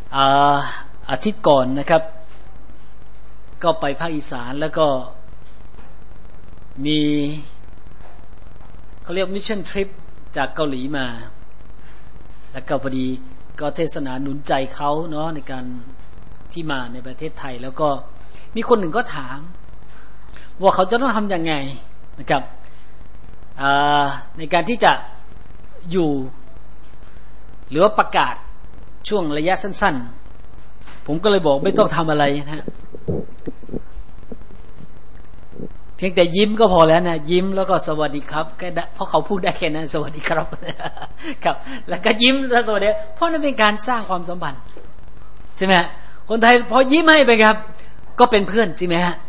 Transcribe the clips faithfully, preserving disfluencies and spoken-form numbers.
อาทิตย์ก่อนนะครับก็ไปภาคอีสานแล้วก็มีเขาเรียกมิชชั่นทริปจากเกาหลีมาแล้วก็พอดีก็เทศนาหนุนใจเขาเนาะในการที่มาในประเทศไทยแล้วก็มีคนหนึ่งก็ถามว่าเขาจะต้องทำยังไงนะครับในการที่จะอยู่หรือว่าประกาศช่วงระยะสั้นๆผมก็เลยบอกไม่ต้องทำอะไรนะฮะเพียงแต่ยิ้มก็พอแล้วนะยิ้มแล้วก็สวัสดีครับแค่เพราะเขาพูดได้แค่นั้นสวัสดีครับครับแล้วก็ยิ้มแล้วสวัสดีเพราะนั่นเป็นการสร้างความสัมพันธ์ใช่ไหมฮะคนไทยพอยิ้มให้ไปครับก็เป็นเพื่อนจริงไหมฮะ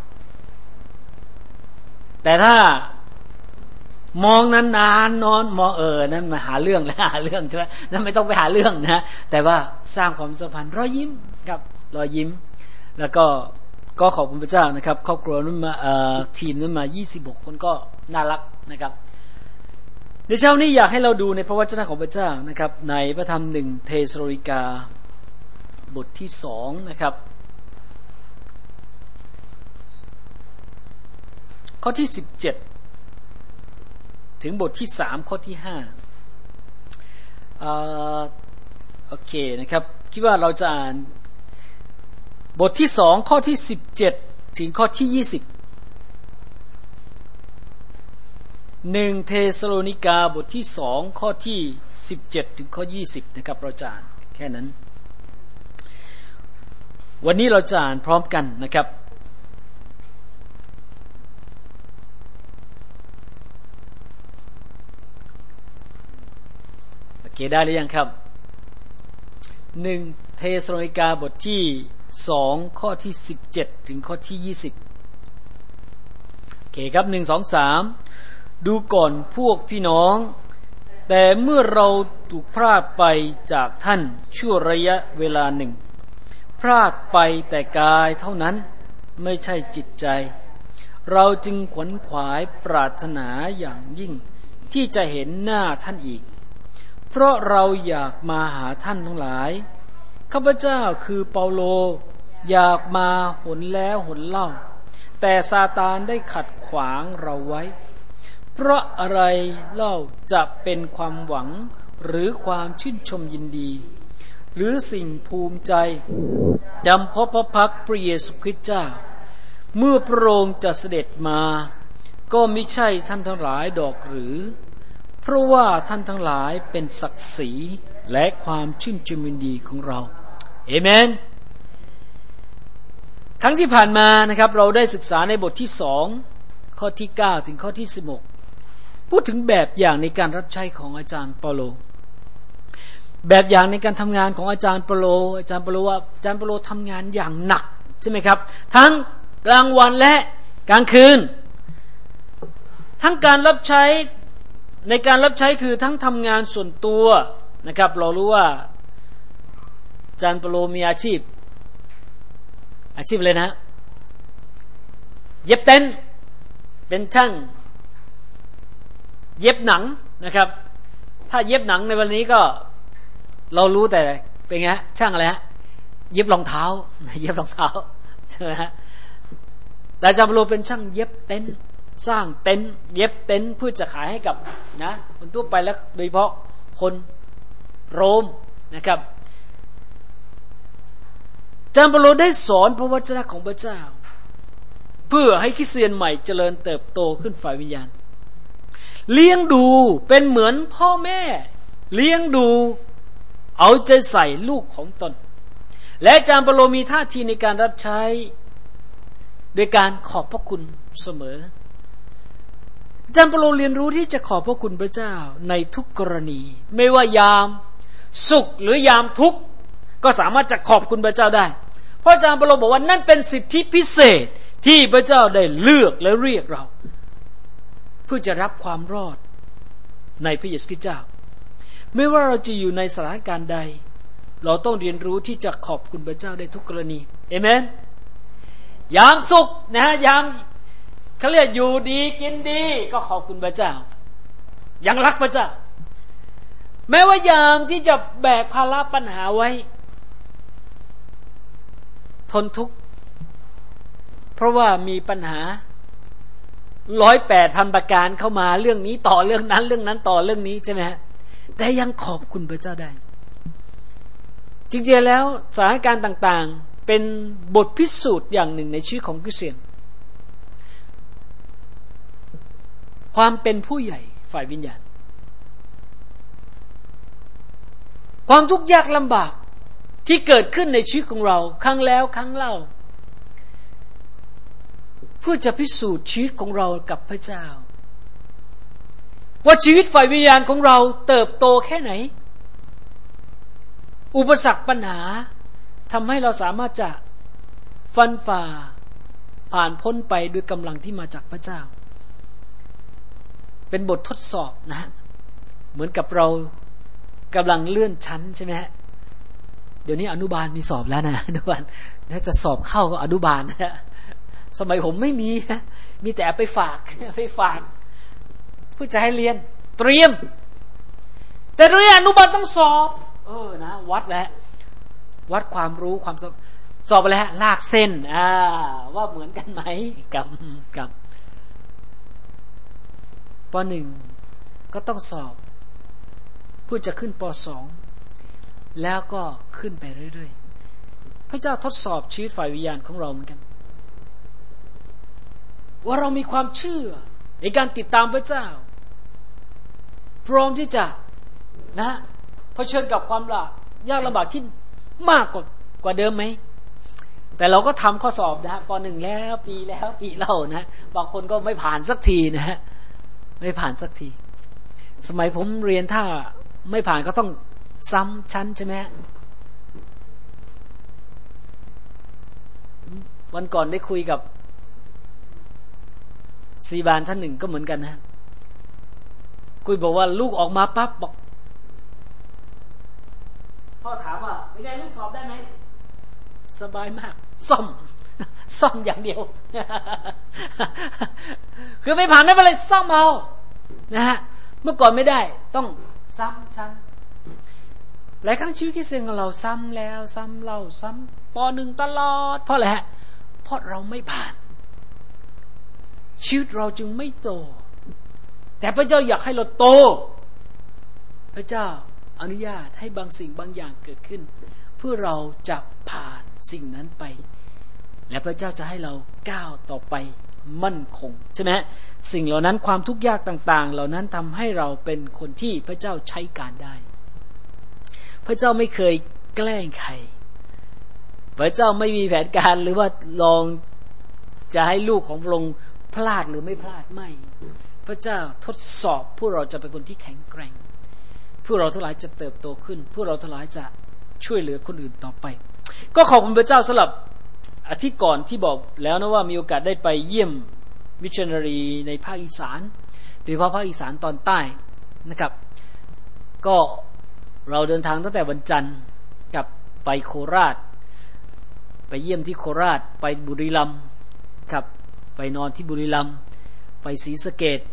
แต่ถ้ามองนานๆนอนมองเออนั่นมาหาเรื่องแล้วหาเรื่องใช่ไหมนั่นไม่ต้องไปหาเรื่องนะแต่ว่าสร้างความสัมพันธ์รอยยิ้มครับรอยยิ้มแล้วก็ก็ขอบคุณพระเจ้านะครับครอบครัวนั้นมาทีมนั้นมายี่สิบหกคนก็น่ารักนะครับในเช้านี้อยากให้เราดูในพระวจนะของพระเจ้านะครับในพระธรรมหนึ่งเทสโลนิกาบทที่สองนะครับข้อที่สิบเจ็ดถึงบทที่สามข้อที่ห้าอ่าโอเคนะครับคิดว่าเราจะอ่านบทที่สองข้อที่สิบเจ็ดถึงข้อที่ยี่สิบหนึ่งเทสโลนิกาบทที่สองข้อที่สิบเจ็ดถึงข้อยี่สิบนะครับเราจะอ่านแค่นั้นวันนี้เราจะอ่านพร้อมกันนะครับโอเคได้หรือยังครับหนึ่งเทสโลนิกาบทที่สองข้อที่สิบเจ็ดถึงข้อที่ยี่สิบโอเคครับหนึ่ง สอง สามดูก่อนพวกพี่น้องแต่เมื่อเราถูกพรากไปจากท่านชั่วระยะเวลาหนึ่งพรากไปแต่กายเท่านั้นไม่ใช่จิตใจเราจึงขวนขวายปรารถนาอย่างยิ่งที่จะเห็นหน้าท่านอีกเพราะเราอยากมาหาท่านทั้งหลายข้าพเจ้าคือเปาโลอยากมาหนแล้วหนเล่าแต่ซาตานได้ขัดขวางเราไว้เพราะอะไรเล่าจะเป็นความหวังหรือความชื่นชมยินดีหรือสิ่งภูมิใจดำเพราะพระพักพระเยซูคริสต์เจ้าเมื่อพระองค์จะเสด็จมาก็มิใช่ท่านทั้งหลายดอกหรือเพราะว่าท่านทั้งหลายเป็นศักดิ์ศรีและความชื่นชมยินดีของเราเอเมนครั้งที่ผ่านมานะครับเราได้ศึกษาในบทที่สองข้อที่เก้าถึงข้อที่สิบหกพูดถึงแบบอย่างในการรับใช้ของอาจารย์เปาโลแบบอย่างในการทำงานของอาจารย์เปาโลอาจารย์เปาโลว่าอาจารย์เปาโลทำงานอย่างหนักใช่ไหมครับทั้งกลางวันและกลางคืนทั้งการรับใช้ในการรับใช้คือทั้งทำงานส่วนตัวนะครับเรารู้ว่าอาจารย์เปาโลมีอาชีพอาชีพเลยนะเย็บเต็นท์เป็นช่างเย็บหนังนะครับถ้าเย็บหนังในวันนี้ก็เรารู้แต่เป็นไงฮะช่างอะไรฮะเย็บรองเท้าเย็บรองเท้าใช่ไหมฮะแต่อาจารย์เปาโลเป็นช่างเย็บเต็นท์สร้างเต็นท์เย็บเต็นท์เพื่อจะขายให้กับนะคนทั่วไปแล้วโดยเฉพาะคนโรมนะครับอาจารย์เปาโลได้สอนพระวจนะของพระเจ้าเพื่อให้คริสเตียนใหม่เจริญเติบโตขึ้นฝ่ายวิญญาณเลี้ยงดูเป็นเหมือนพ่อแม่เลี้ยงดูเอาใจใส่ลูกของตนและอาจารย์เปาโลมีท่าทีในการรับใช้โดยการขอบพระคุณเสมออาจารย์เปาโลเรียนรู้ที่จะขอบพระคุณพระเจ้าในทุกกรณีไม่ว่ายามสุขหรือยามทุกข์ก็สามารถจะขอบคุณพระเจ้าได้เพราะอาจารย์เปาโลบอกว่านั่นเป็นสิทธิพิเศษที่พระเจ้าได้เลือกและเรียกเราเพื่อจะรับความรอดในพระเยซูคริสต์เจ้าไม่ว่าเราจะอยู่ในสถานการณ์ใดเราต้องเรียนรู้ที่จะขอบคุณพระเจ้าได้ทุกกรณีเอเมนยามสุขนะยามเขาเรียกอยู่ดีกินดีก็ขอบคุณพระเจ้ายังรักพระเจ้าแม้ว่ายามที่จะแบกภาระปัญหาไว้ทนทุกข์เพราะว่ามีปัญหาร้อยแปดพันประการเข้ามาเรื่องนี้ต่อเรื่องนั้นเรื่องนั้นต่อเรื่องนี้ใช่ไหมฮะแต่ยังขอบคุณพระเจ้าได้จริงๆแล้วสถานการณ์ต่างๆเป็นบทพิสูจน์อย่างหนึ่งในชีวิตของคริสเตียนความเป็นผู้ใหญ่ฝ่ายวิญญาณความทุกข์ยากลำบากที่เกิดขึ้นในชีวิตของเราครั้งแล้วครั้งเล่าเพื่อจะพิสูจน์ชีวิตของเรากับพระเจ้าว่าชีวิตฝ่ายวิญญาณของเราเติบโตแค่ไหนอุปสรรคปัญหาทำให้เราสามารถจะฟันฝ่าผ่านพ้นไปด้วยกำลังที่มาจากพระเจ้าเป็นบททดสอบนะเหมือนกับเรากำลังเลื่อนชั้นใช่ไหมฮะเดี๋ยวนี้อนุบาลมีสอบแล้วนะอนุบาลถ้าจะสอบเข้าก็อนุบาลนะสมัยผมไม่มีมีแต่ไปฝากไปฝากเพื่อจะให้เรียนเตรียมแต่เรียนอนุบาลต้องสอบเออนะวัดแล้ววัดความรู้ความสอบสอบไปแล้วลากเส้นอ่าว่าเหมือนกันไหมกับกับป.หนึ่ง ก็ต้องสอบเพื่อจะขึ้นป.สอง แล้วก็ขึ้นไปเรื่อยๆพระเจ้าทดสอบชีวิตฝ่ายวิญญาณของเราเหมือนกันว่าเรามีความเชื่อในการติดตามพระเจ้าพร้อมที่จะนะเผชิญกับความยากลำบากที่มากกว่ากว่าเดิมไหมแต่เราก็ทำข้อสอบนะฮะป.หนึ่ง แล้วปีแล้วปีเล่านะบางคนก็ไม่ผ่านสักทีนะฮะไม่ผ่านสักทีสมัยผมเรียนถ้าไม่ผ่านก็ต้องซ้ำชั้นใช่ไหมวันก่อนได้คุยกับซีบานท่านหนึ่งก็เหมือนกันนะคุยบอกว่าลูกออกมาปั๊บบอกพ่อถามว่าเป็นไงลูกสอบได้ไหมสบายมากซ่อมซ่อมอย่างเดียวคือไม่ผ่านไม่เป็นไรซ่อมเอานะฮะเมื่อก่อนไม่ได้ต้องซ้ำชั้นหลายครั้งชีวิตคริสเตียนของเราซ้ำแล้วซ้ำเล่าซ้ำป.หนึ่งตลอดเพราะอะไรฮะเพราะเราไม่ผ่านชีวิตเราจึงไม่โตแต่พระเจ้าอยากให้เราโตพระเจ้าอนุญาตให้บางสิ่งบางอย่างเกิดขึ้นเพื่อเราจะผ่านสิ่งนั้นไปและพระเจ้าจะให้เราก้าวต่อไปมั่นคงใช่ไหมสิ่งเหล่านั้นความทุกข์ยากต่างๆเหล่านั้นทำให้เราเป็นคนที่พระเจ้าใช้การได้พระเจ้าไม่เคยแกล้งใครพระเจ้าไม่มีแผนการหรือว่าลองจะให้ลูกของพระองค์พลาดหรือไม่พลาดไม่พระเจ้าทดสอบพวกเราจะเป็นคนที่แข็งแกร่งพวกเราทั้งหลายจะเติบโตขึ้นพวกเราทั้งหลายจะช่วยเหลือคนอื่นต่อไปก็ขอบคุณพระเจ้าสำหรับอาทิตย์ก่อนที่บอกแล้วนะว่ามีโอกาสได้ไปเยี่ยมมิชชันนารีในภาคอีสานโดยเฉพาะภาคอีสานตอนใต้นะครับก็เราเดินทางตั้งแต่วันจันทร์กับไปโคราชไปเยี่ยมที่โคราชไปบุรีรัมย์ครับไปนอนที่บุรีรัมย์ไปศรีสะเกษ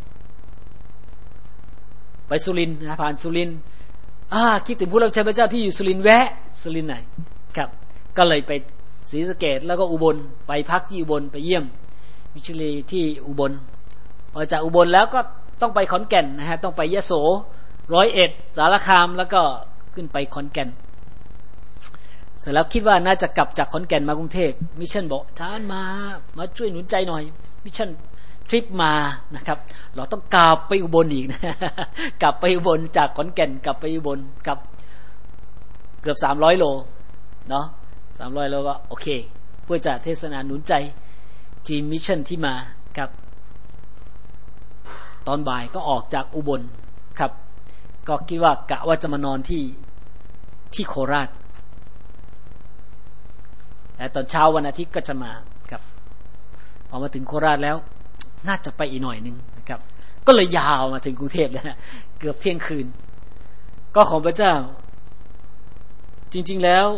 ไปสุรินทร์นะผ่านสุรินทร์อ่าคิดถึงผู้รับใช้พระเจ้าที่อยู่สุรินทร์แวะสุรินทร์ไหนครับก็เลยไปศรีสะเกษแล้วก็อุบลไปพักที่อุบลไปเยี่ยมมิชชันนารีที่อุบลพอจากอุบลแล้วก็ต้องไปขอนแก่นนะฮะต้องไปยโสร้อยเอ็ดสารคามแล้วก็ขึ้นไปขอนแก่นเสร็จแล้วคิดว่าน่าจะกลับจากขอนแก่นมากรุงเทพมิชชั่นบอกท่านมามาช่วยหนุนใจหน่อยมิชชั่นทริปมานะครับเราต้องกลับไปอุบลอีกนะกลับไปอุบลจากขอนแก่นกลับไปอุบลกับเกือบสามร้อยโลเนาะสามร้อยโลก็โอเคเพื่อจะเทศนาหนุนใจทีมมิชชั่นที่มาครับตอนบ่ายก็ออกจากอุบลครับก็คิดว่ากะว่าจะมานอนที่ที่โคราชแต่ตอนเช้าวันอาทิตย์ก็จะมาครับพอมาถึงโคราชแล้วน่าจะไปอีกหน่อยนึงนะครับก็เลยยาวมาถึงกรุงเทพแล้วเกือบเที่ยงคืนก็ของพระเจ้าจริงๆแล้ว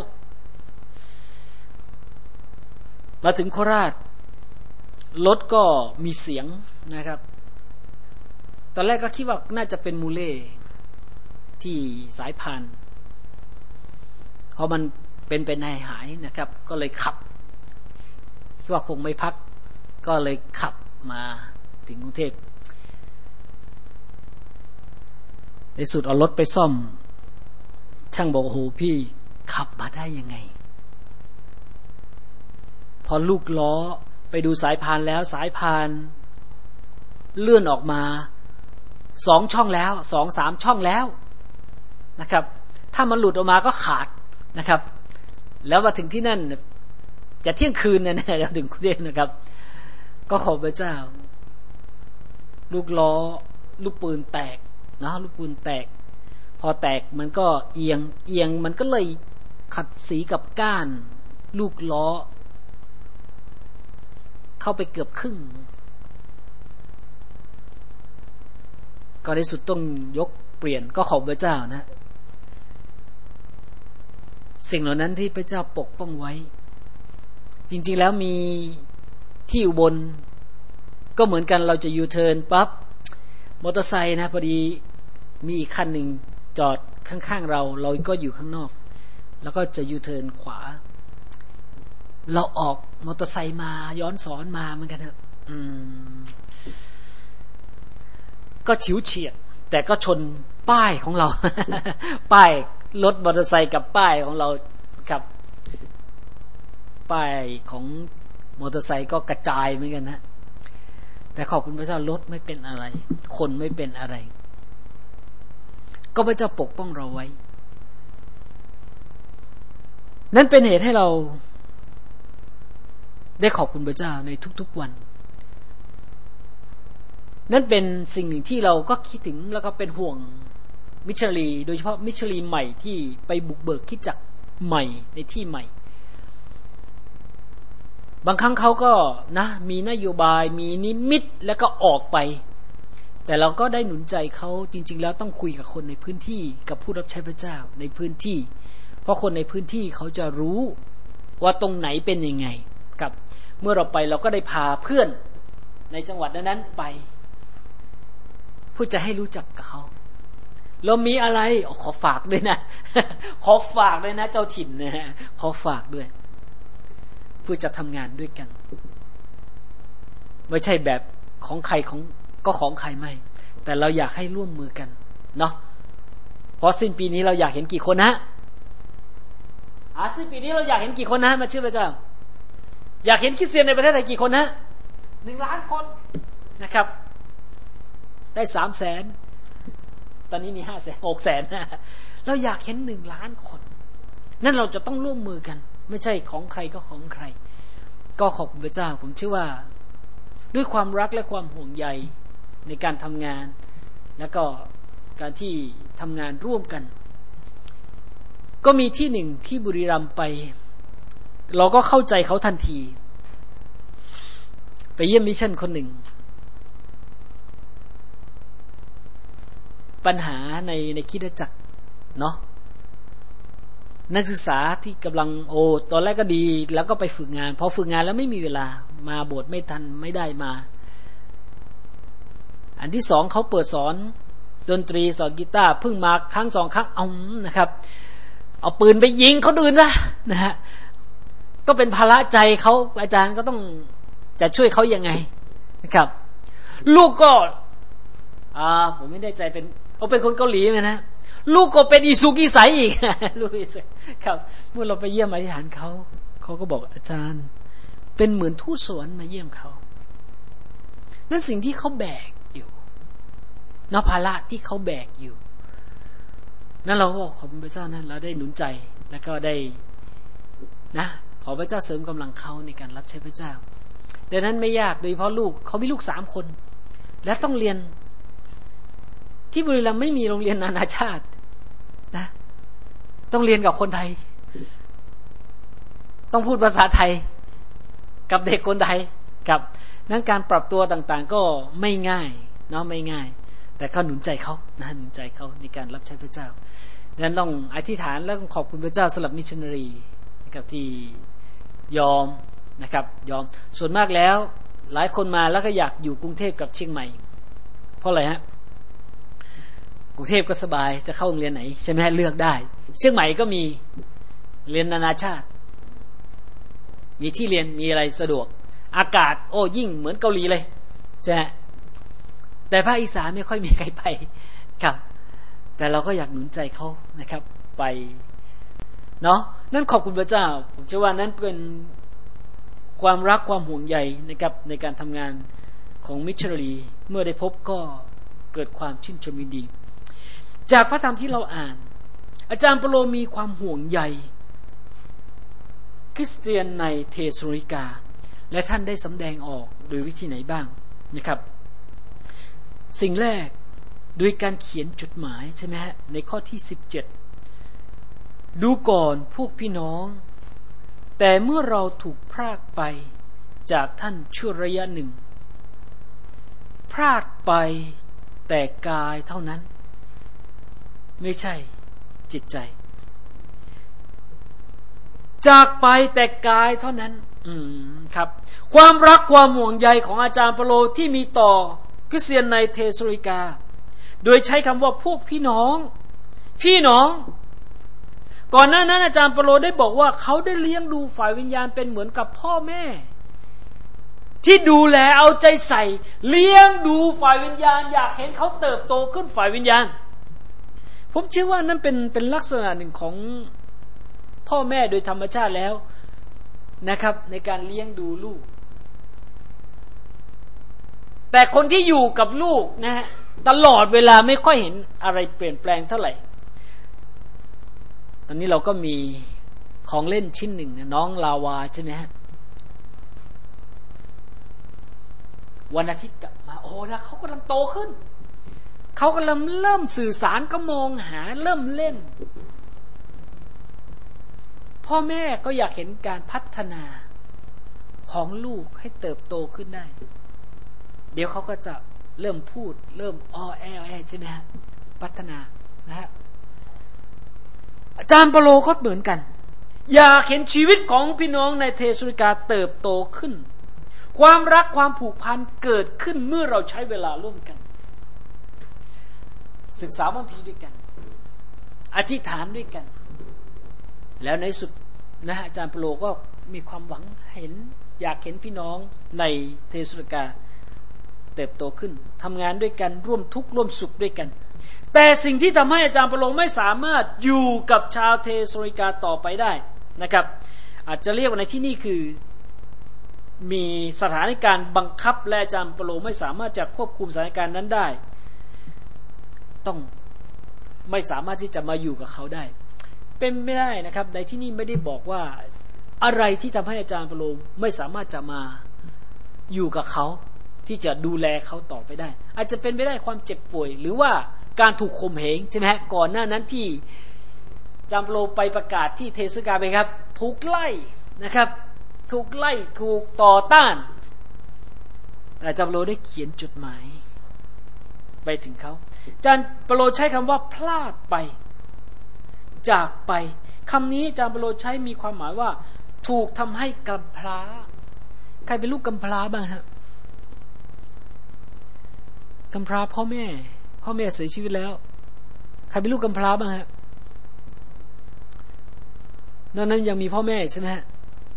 มาถึงโคราชรถก็มีเสียงนะครับตอนแรกก็คิดว่าน่าจะเป็นมูเล่ที่สายพานเพราะมันเป็นเป็นหายหายนะครับก็เลยขับคิดว่าคงไม่พักก็เลยขับมาถึงกรุงเทพในสุดเอารถไปซ่อมช่างบอกโอ้โหพี่ขับมาได้ยังไงพอลูกล้อไปดูสายพานแล้วสายพานเลื่อนออกมาสองช่องแล้วสองสามช่องแล้วนะครับถ้ามันหลุดออกมาก็ขาดนะครับแล้วมาถึงที่นั่นจะเที่ยงคืนนะเนี่ยถึงกรุงเทพนะครับก็ขอบพระเจ้าลูกล้อลูกปืนแตกนะลูกปืนแตกพอแตกมันก็เอียงเอียงมันก็เลยขัดสีกับก้านลูกล้อเข้าไปเกือบครึ่งก็ในสุดต้องยกเปลี่ยนก็ขอบพระเจ้านะสิ่งเหล่านั้นที่พระเจ้าปกป้องไว้จริงๆแล้วมีที่อุบลก็เหมือนกันเราจะยูเทิร์นปั๊บมอเตอร์ไซค์นะพอดีมีอีกคันหนึ่งจอดข้างๆเราเราก็อยู่ข้างนอกแล้วก็จะยูเทิร์นขวาเราออกมอเตอร์ไซค์มาย้อนสอนมาเหมือนกันครับอืมก็ฉิวเฉียดแต่ก็ชนป้ายของเรา ป้ายรถมอเตอร์ไซค์กับป้ายของเรากับป้ายของมอเตอร์ไซค์ก็กระจายเหมือนกันนะแต่ขอบคุณพระเจ้ารถไม่เป็นอะไรคนไม่เป็นอะไรก็พระเจ้าปกป้องเราไว้นั่นเป็นเหตุให้เราได้ขอบคุณพระเจ้าในทุกๆวันนั่นเป็นสิ่งหนึ่งที่เราก็คิดถึงแล้วก็เป็นห่วงมิชลีโดยเฉพาะมิชลีใหม่ที่ไปบุกเบิกคริสตจักรใหม่ในที่ใหม่บางครั้งเขาก็นะมีนโยบายมีนิมิตแล้วก็ออกไปแต่เราก็ได้หนุนใจเขาจริงๆแล้วต้องคุยกับคนในพื้นที่กับผู้รับใช้พระเจ้าในพื้นที่เพราะคนในพื้นที่เขาจะรู้ว่าตรงไหนเป็นยังไงกับเมื่อเราไปเราก็ได้พาเพื่อนในจังหวัดนั้นๆไปเพื่อจะให้รู้จักกับเขาเรามีอะไรขอฝากด้วยนะขอฝากด้วยนะเจ้าถิ่นนะฮะขอฝากด้วยเพื่อจะทำงานด้วยกันไม่ใช่แบบของใครของก็ของใครไม่แต่เราอยากให้ร่วมมือกันเนาะเพราะสิ้นปีนี้เราอยากเห็นกี่คนฮะอาสิ้นปีนี้เราอยากเห็นกี่คนนะมาเชื่อพระเจ้าอยากเห็นคริสเตียนในประเทศไทยกี่คนนะหนึ่งล้านคนนะครับได้สามแสนตอนนี้มีห้าแสนหกแสนเราอยากเห็นหนึ่งล้านคนนั่นเราจะต้องร่วมมือกันไม่ใช่ของใครก็ของใครก็ขอบคุณพระเจ้าผมเชื่อว่าด้วยความรักและความห่วงใยในการทำงานแล้วก็การที่ทำงานร่วมกันก็มีที่หนึ่งที่บุรีรัมย์ไปเราก็เข้าใจเขาทันทีไปเยี่ยมมิชชั่นคนหนึ่งปัญหาในในคริสตจักรเนาะนักศึกษาที่กำลังโอ้ตอนแรกก็ดีแล้วก็ไปฝึกงานพอฝึกงานแล้วไม่มีเวลามาโบสถ์ไม่ทันไม่ได้มาอันที่สองเขาเปิดสอนดนตรีสอนกีตาร์เพิ่งมาครั้งสองครั้งเอานะครับเอาปืนไปยิงเขาดื่นนะนะฮะก็เป็นภาระใจเขาอาจารย์ก็ต้องจะช่วยเขายังไงนะครับลูกก็อ่าผมไม่ได้ใจเป็นเขาเป็นคนเกาหลีไหมนะลูกก็เป็นอิสุกิไสอีกลูกอิสุครับเมื่อเราไปเยี่ยมอธิษฐานเขาเขาก็บอกอาจารย์เป็นเหมือนทูตสวรรค์มาเยี่ยมเขานั่นสิ่งที่เขาแบกอยู่นภาระที่เขาแบกอยู่นั่นเราก็ขอบคุณพระเจ้านั้นเราได้หนุนใจแล้วก็ได้นะขอพระเจ้าเสริมกำลังเขาในการรับใช้พระเจ้าดังนั้นไม่ยากโดยเฉพาะลูกเขามีลูกสามคนและต้องเรียนที่บุรีรัมย์ไม่มีโรงเรียนนานาชาตินะต้องเรียนกับคนไทยต้องพูดภาษาไทยกับเด็กคนไทยกับนั้นการปรับตัวต่างๆก็ไม่ง่ายเนาะไม่ง่ายแต่เขาหนุนใจเขานะหนุนใจเขาในการรับใช้พระเจ้าดังนั้นต้องอธิษฐานและขอบคุณพระเจ้าสำหรับมิชชันนารีนะครับที่ยอมนะครับยอมส่วนมากแล้วหลายคนมาแล้วก็อยากอยู่กรุงเทพกับเชียงใหม่เพราะอะไรฮะกรุงเทพก็สบายจะเข้าโรงเรียนไหนใช่ไหมเลือกได้เชียงใหม่ก็มีเรียนนานาชาติมีที่เรียนมีอะไรสะดวกอากาศโอ้ยิ่งเหมือนเกาหลีเลยใช่ไหมแต่ภาคอีสานไม่ค่อยมีใครไปครับแต่เราก็อยากหนุนใจเขานะครับไปเนาะนั่นขอบคุณพระเจ้าผมเชื่อว่านั้นเป็นความรักความห่วงใยนะครับในการทำงานของมิชชันนารีเมื่อได้พบก็เกิดความชื่นชมยินดีจากพระธรรมที่เราอ่านอาจารย์เปโลมีความห่วงใยคริสเตียนในเทสโลนิกาและท่านได้สำแดงออกโดยวิธีไหนบ้างนะครับสิ่งแรกโดยการเขียนจดหมายใช่ไหมฮะในข้อที่สิบเจ็ดดูก่อนพวกพี่น้องแต่เมื่อเราถูกพรากไปจากท่านชั่วระยะหนึ่งพรากไปแต่กายเท่านั้นไม่ใช่จิตใจจากไปแต่กายเท่านั้นอืมครับความรักความห่วงใยของอาจารย์เปโลที่มีต่อคริสเตียนในเทสโลนิกาโดยใช้คำว่าพวกพี่น้องพี่น้องก่อนหน้านั้นอาจารย์เปโลได้บอกว่าเขาได้เลี้ยงดูฝ่ายวิญญาณเป็นเหมือนกับพ่อแม่ที่ดูแลเอาใจใส่เลี้ยงดูฝ่ายวิญญาณอยากเห็นเขาเติบโตขึ้นฝ่ายวิญญาณผมเชื่อว่านั่นเป็นเป็นลักษณะหนึ่งของพ่อแม่โดยธรรมชาติแล้วนะครับในการเลี้ยงดูลูกแต่คนที่อยู่กับลูกนะฮะตลอดเวลาไม่ค่อยเห็นอะไรเปลี่ยนแปลงเท่าไหร่ตอนนี้เราก็มีของเล่นชิ้นหนึ่งน้องลาวาใช่ไหมฮะวันอาทิตย์กลับมาโอ้แล้วเขากำลังโตขึ้นเขากำลังเริ่มสื่อสารก็มองหาเริ่มเล่นพ่อแม่ก็อยากเห็นการพัฒนาของลูกให้เติบโตขึ้นได้เดี๋ยวเขาก็จะเริ่มพูดเริ่มอ้อแอแอใช่ไหมฮะพัฒนานะฮะอาจารย์เปโลก็เหมือนกันอยากเห็นชีวิตของพี่น้องในเทสโลนิกาเติบโตขึ้นความรักความผูกพันเกิดขึ้นเมื่อเราใช้เวลาร่วมกันศึกษาพระคัมภีร์ด้วยกันอธิษฐานด้วยกันแล้วในสุดนะอาจารย์เปโลก็มีความหวังเห็นอยากเห็นพี่น้องในเทสโลนิกาเติบโตขึ้นทำงานด้วยกันร่วมทุกข์ร่วมสุขด้วยกันแต่สิ่งที่ทำให้อาจารย์เปโลไม่สามารถอยู่กับชาวเทสโลนิกาต่อไปได้นะครับอาจจะเรียกว่าในที่นี่คือมีสถานการณ์บังคับและอาจารย์เปโลไม่สามารถจะควบคุมสถานการณ์นั้นได้ต้องไม่สามารถที่จะมาอยู่กับเขาได้เป็นไม่ได้นะครับในที่นี่ไม่ได้บอกว่าอะไรที่ทำให้อาจารย์เปโลไม่สามารถจะมาอยู่กับเขาที่จะดูแลเขาต่อไปได้อาจจะเป็นไปได้ความเจ็บป่วยหรือว่าการถูกข่มเหงใช่ไหมฮะก่อนหน้านั้นที่อาจารย์เปโลไปประกาศที่เทสโลนิกาไปครับถูกไล่นะครับถูกไล่ถูกต่อต้านแต่อาจารย์เปโลได้เขียนจดหมายไปถึงเขาอาจารย์เปโลใช้คำว่าพลาดไปจากไปคำนี้อาจารย์เปโลใช้มีความหมายว่าถูกทำให้กำพร้าใครเป็นลูกกำพร้าบ้างฮะกำพร้าพ่อแม่พ่อแม่เสียชีวิตแล้วใครเป็นลูกกำพร้าบ้างฮะนอกนั้นยังมีพ่อแม่ใช่ไหมฮะ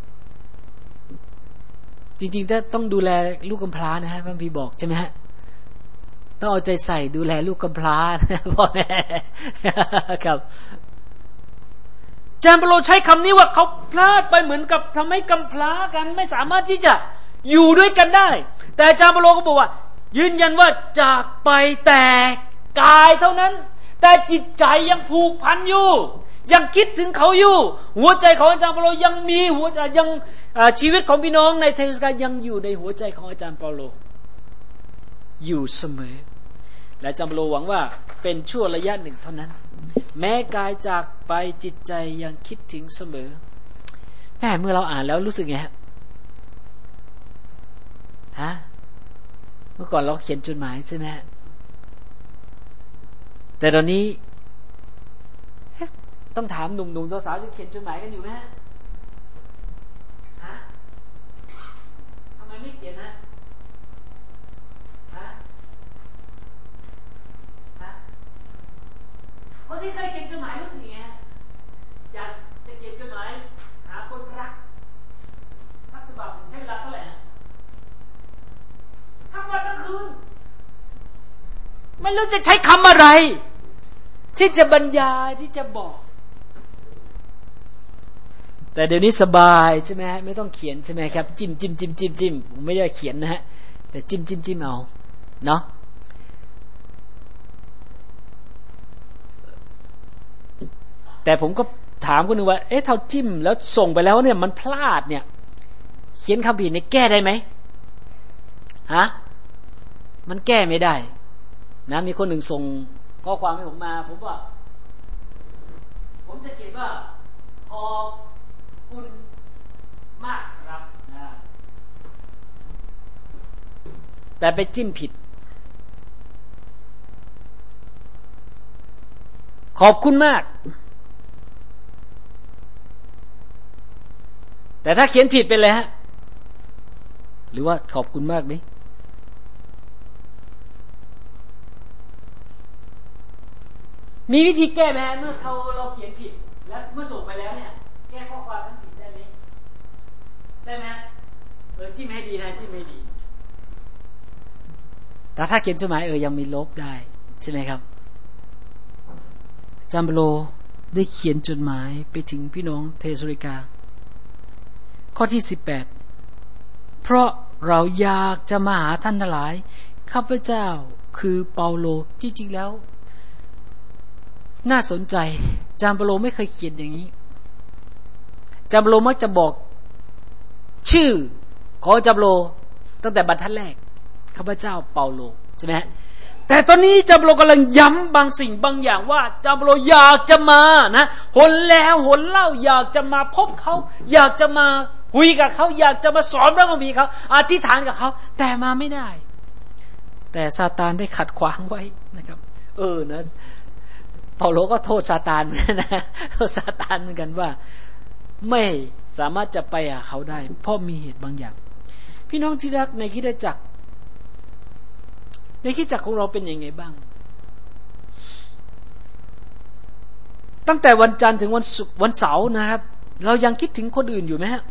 จริงๆถ้าต้องดูแลลูกกำพร้านะฮะพระคัมภีร์บอกใช่ไหมฮะต้องเอาใจใส่ดูแลลูกกำพร้าพ่อแม่ครับอาจารย์เปโลใช้คำนี้ว่าเขาพลาดไปเหมือนกับทำให้กำพร้ากันไม่สามารถที่จะอยู่ด้วยกันได้แต่อาจารย์เปโลก็บอกว่ายืนยันว่าจากไปแต่กายเท่านั้นแต่จิตใจยังผูกพันอยู่ยังคิดถึงเขาอยู่หัวใจของอาจารย์เปโลยังมีหัวใจยังชีวิตของพี่น้องในเทสโลนิกายังอยู่ในหัวใจของอาจารย์เปโลอยู่เสมอและอาจารย์เปโลหวังว่าเป็นชั่วระยะหนึ่งเท่านั้นแม้กายจากไปจิตใจยังคิดถึงเสมอแม่เมื่อเราอ่านแล้วรู้สึกไงฮะฮะเมื่อก่อนเราเขียนจดหมายใช่ไหมแต่ตอนนี้ต้องถามหนุ่มๆสาวๆจะเขียนจดหมายกันอยู่ไหมฮะฮะทำไมไม่เขียนนะฮะฮะคนที่เคยเขียนจดหมายรู้สึกไงอยากจะเขียนจดหมายหาคนรักบาทใช้เวลาเท่าไหร่ฮะทั้งวันทั้งคืนไม่รู้จะใช้คำอะไรที่จะบรรยายที่จะบอกแต่เดี๋ยวนี้สบายใช่ไหมไม่ต้องเขียนใช่ไหมครับจิ้มจิ้มจิ้มจิ้มจิ้มผมไม่ได้เขียนนะฮะแต่จิ้มจิ้มจิ้มเอาเนาะแต่ผมก็ถามคนหนึ่งว่าเอ๊ะเท่าจิ้มแล้วส่งไปแล้วเนี่ยมันพลาดเนี่ยเขียนคำผิดเนี่ยแก้ได้ไหมฮะมันแก้ไม่ได้นะมีคนหนึ่งส่งข้อความให้ผมมาผมว่าผมจะเขียนว่าขอบคุณมากครับนะแต่ไปจิ้มผิดขอบคุณมากแต่ถ้าเขียนผิดไปเลยฮะหรือว่าขอบคุณมากนี่มีวิธีแก้ไหมเมื่อเขาเราเขียนผิดแล้วเมื่อส่งไปแล้วเนี่ยแก้ข้อความนั้นผิดได้ไหมได้ไหมเออจิ้มให้ดีนะจิ้มให้ดีแต่ถ้าเขียนจดหมายเออยังมีลบได้ใช่ไหมครับจัมโบโลได้เขียนจดหมายไปถึงพี่น้องเทสโลนิกาข้อที่สิบแปดเพราะเราอยากจะมาหาท่านทั้งหลายข้าพเจ้าคือเปาโลจริงๆแล้วน่าสนใจจามโปโลไม่เคยเขียนอย่างนี้จามโปโลมักจะบอกชื่อของจามโปโลตั้งแต่บรรทัดแรกข้าพเจ้าเปาโลใช่ไหมแต่ตอนนี้จามโปโลกำลังย้ำบางสิ่งบางอย่างว่าจามโปโลอยากจะมานะหนแล้วหนเล่าอยากจะมาพบเขาอยากจะมาคุยกับเขาอยากจะมาสอนพระคัมภีร์เขาอธิษฐานกับเขาแต่มาไม่ได้แต่ซาตานได้ขัดขวางไว้นะครับเออนะเปาโลก็โทษซาตานเหมือนกันนะโทษซาตานเหมือนกันว่าไม่สามารถจะไปหาเขาได้เพราะมีเหตุบางอย่างพี่น้องที่รักในคริสตจักรในคริสตจักรของเราเป็นยังไงบ้างตั้งแต่วันจันทร์ถึงวันศุกร์วันเสาร์นะครับเรายังคิดถึงคนอื่นอยู่ไหมฮะ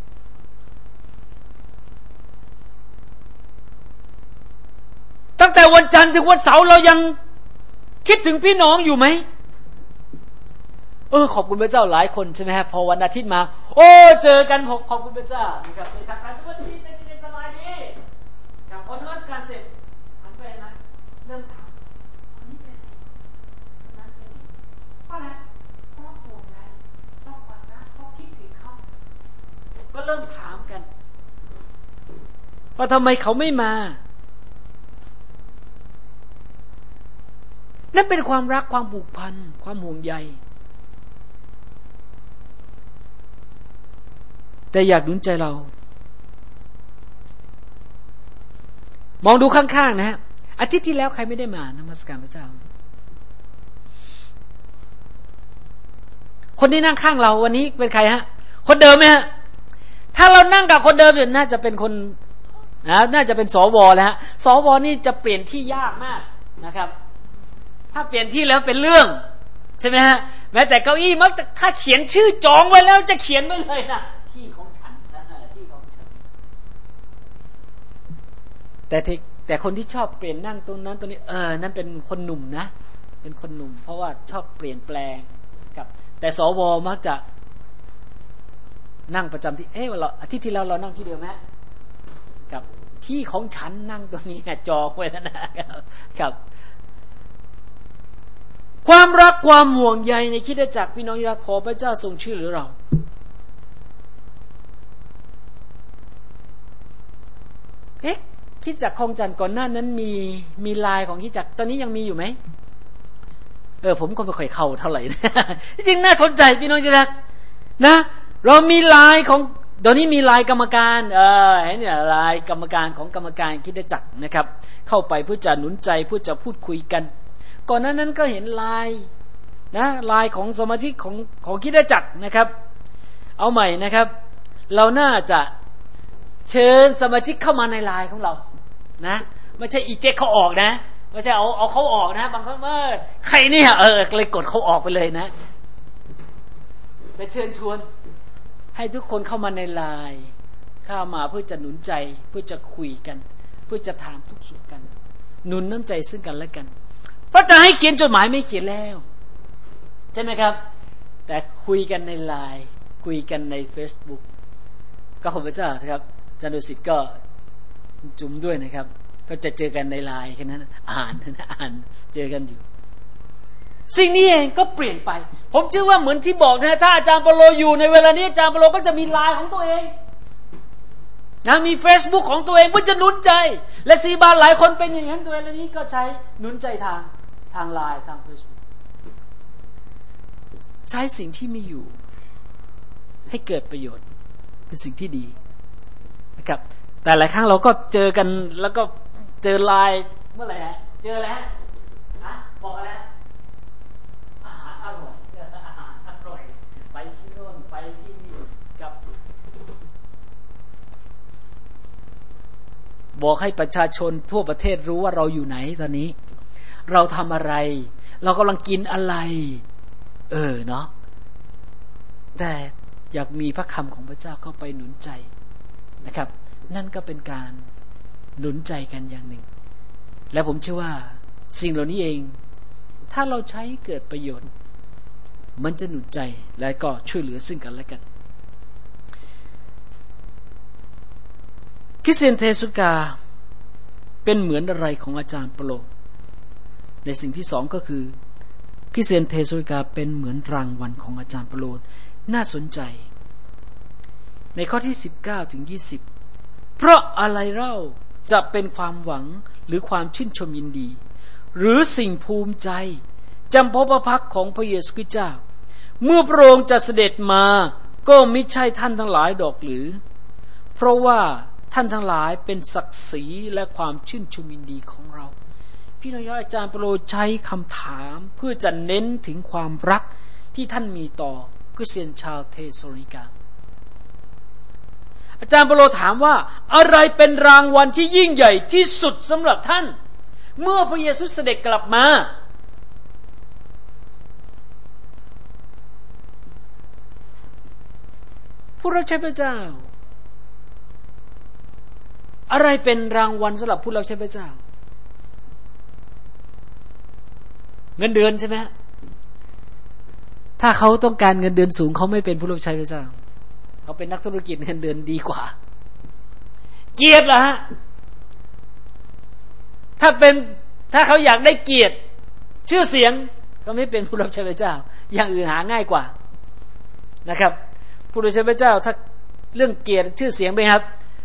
ตั้งแต่วันจันทร์ถึงวันเสาร์เรายังคิดถึงพี่น้องอยู่ไหมเออขอบคุณพระเจ้าหลายคนใช่ไหมฮะพอวันอาทิตย์มาโอ้เจอกันขอบคุณพระเจ้านะครับในทางการสวัสดีเป็นยังสบายดีกับพอนัสการเสร็จหันไปนะเริ่มถามอันนี้เป็นนั่นเป็นเพราะอะไรเพราะห่วงใยเพราะความรักเพราะคิดถึงเขาก็เริ่มถามกันว่าทำไมเขาไม่มานั่นเป็นความรักความผูกพันความห่วงใยแต่อยากหนุนใจเรามองดูข้างๆนะฮะอาทิตย์ที่แล้วใครไม่ได้มานมัสการพระเจ้าคนที่นั่งข้างเราวันนี้เป็นใครฮะคนเดิมไหมฮะถ้าเรานั่งกับคนเดิมเนี่ยน่าจะเป็นคนนะน่าจะเป็นสวแล้วฮะสวนี่จะเปลี่ยนที่ยากมากนะครับถ้าเปลี่ยนที่แล้วเป็นเรื่องใช่ไหมฮะแม้แต่เก้าอี้มักจะถ้าเขียนชื่อจองไว้แล้วจะเขียนไว้เลยนะที่ของฉันนะที่ของฉันแต่แต่คนที่ชอบเปลี่ยนนั่งตรงนั้นตรงนี้เออนั่นเป็นคนหนุ่มนะเป็นคนหนุ่มเพราะว่าชอบเปลี่ยนแปลงกับแต่สวมักจะนั่งประจำที่เอ๊ะเราอาทิตย์ที่แล้วเรานั่งที่เดิมไหมกับที่ของฉันนั่งตรงนี้จองไว้แล้วนะครับครับความรักความห่วงใยในคริสตจักรพี่น้องที่รักขอพระเจ้าทรงช่วยเหลือเราเอ๊ะคริสตจักรคลองจันทร์ก่อนหน้านั้นมีมีไลน์ของคริสตจักรตอนนี้ยังมีอยู่ไหมเออผมก็ไม่ค่อยเข้าเท่าไหร่นะจริงน่าสนใจพี่น้องที่รักนะเรามีไลน์ของตอนนี้มีไลน์กรรมการเออเห็นเนี่ยไลน์กรรมการของกรรมการคริสตจักรนะครับเข้าไปเพื่อจะหนุนใจเพื่อจะพูดคุยกันก่อนหน้านั้นก็เห็นไลน์นะไลน์ของสมาชิกของของคริสตจักรนะครับเอาใหม่นะครับเราน่าจะเชิญสมาชิกเข้ามาในไลน์ของเรานะไม่ใช่อีเจ๊กเขาออกนะไม่ใช่เอาเอาเขาออกนะบางคนว่าใครเนี่ยเออเลยกดเขาออกไปเลยนะไปเชิญชวนให้ทุกคนเข้ามาในไลน์เข้ามาเพื่อจะหนุนใจเพื่อจะคุยกันเพื่อจะถามทุกสุขกันหนุนน้ำใจซึ่งกันและกันเพราะจะให้เขียนจดหมายไม่เขียนแล้วใช่ไหมครับแต่คุยกันในไลน์คุยกันใน Facebook ก็ขอบพระเจ้าครับอาจารย์ดุสิตก็จุ่มด้วยนะครับก็จะเจอกันในไลน์แค่นั้นอ่านอ่านเจอกันอยู่สิ่งนี้เองก็เปลี่ยนไปผมเชื่อว่าเหมือนที่บอกนะถ้าอาจารย์เปโลอยู่ในเวลานี้อาจารย์เปโลก็จะมีไลน์ของตัวเองนะมี Facebook ของตัวเองเพื่อจะหนุนใจและซีบานหลายคนเป็นอย่างนั้นตัวเองนี้ก็ใช้หนุนใจทางทางไลน์ทาง Facebook ใช้สิ่งที่มีอยู่ให้เกิดประโยชน์เป็นสิ่งที่ดีนะครับแต่หลายครั้งเราก็เจอกันแล้วก็เจอไลน์เมื่อไหร่ฮะเจอแล้วฮะบอกอะไรอาหารอร่อยอาหารอร่อยไปที่โน่นไปที่นี่กับบอกให้ประชาชนทั่วประเทศรู้ว่าเราอยู่ไหนตอนนี้เราทำอะไรเรากำลังกินอะไรเออเนาะแต่อยากมีพระคำของพระเจ้าเข้าไปหนุนใจนะครับนั่นก็เป็นการหนุนใจกันอย่างหนึ่งและผมเชื่อว่าสิ่งเหล่านี้เองถ้าเราใช้เกิดประโยชน์มันจะหนุนใจและก็ช่วยเหลือซึ่งกันและกันคริสเตียนเทสุกาเป็นเหมือนอะไรของอาจารย์เปโลในสิ่งที่สองก็คือคริสเตียนเทสุกาเป็นเหมือนรางวัลของอาจารย์เปโลน่าสนใจในข้อที่สิบเก้าถึงยี่สิบเพราะอะไรเล่าจะเป็นความหวังหรือความชื่นชมยินดีหรือสิ่งภูมิใจจำพบพระพักของพระเยซูคริสต์เจ้าเมื่อพระองค์จะเสด็จมาก็มิใช่ท่านทั้งหลายดอกหรือเพราะว่าท่านทั้งหลายเป็นศักดิ์ศรีและความชื่นชมยินดีของเราพี่น้องอาจารย์เปโลใช้คำถามเพื่อจะเน้นถึงความรักที่ท่านมีต่อคริสเตียนชาวเทสโลนิกาอาจารย์เปโลถามว่าอะไรเป็นรางวัลที่ยิ่งใหญ่ที่สุดสำหรับท่านเมื่อพระเยซูเสด็จกลับมาผู้รับใช้พระเจ้าอะไรเป็นรางวัลสำหรับผู้รับใช้พระเจ้าเงินเดือนใช่ไหมถ้าเขาต้องการเงินเดือนสูงเขาไม่เป็นผู้รับใช้พระเจ้าเขาเป็นนักธุรกิจเงินเดือนดีกว่าเกียรติล่ะฮะถ้าเป็นถ้าเขาอยากได้เกียรติชื่อเสียงก็ไม่เป็นผู้รับใช้พระเจ้าอย่างอื่นหาง่ายกว่านะครับผู้รับใช้พระเจ้าถ้าเรื่องเกียรติชื่อเสียงไปครับ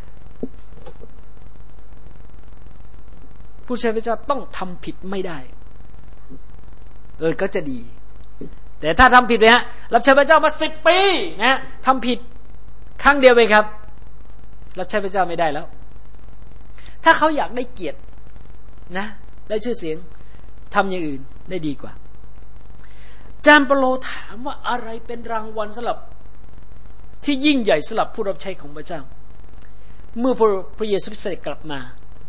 ผู้ใช้พระเจ้าต้องทำผิดไม่ได้เออก็จะดีแต่ถ้าทำผิดเลยฮะรับใช้พระเจ้ามาสิบปีนะทำผิดครั้งเดียวไปครับรับใช้พระเจ้าไม่ได้แล้วถ้าเขาอยากได้เกียรตินะได้ชื่อเสียงทำอย่างอื่นได้ดีกว่าอาจารย์เปโลถามว่าอะไรเป็นรางวัลสำหรับที่ยิ่งใหญ่สำหรับผู้รับใช้ของพระเจ้าเมื่อพระเยซูคริสต์เสด็จกลับมา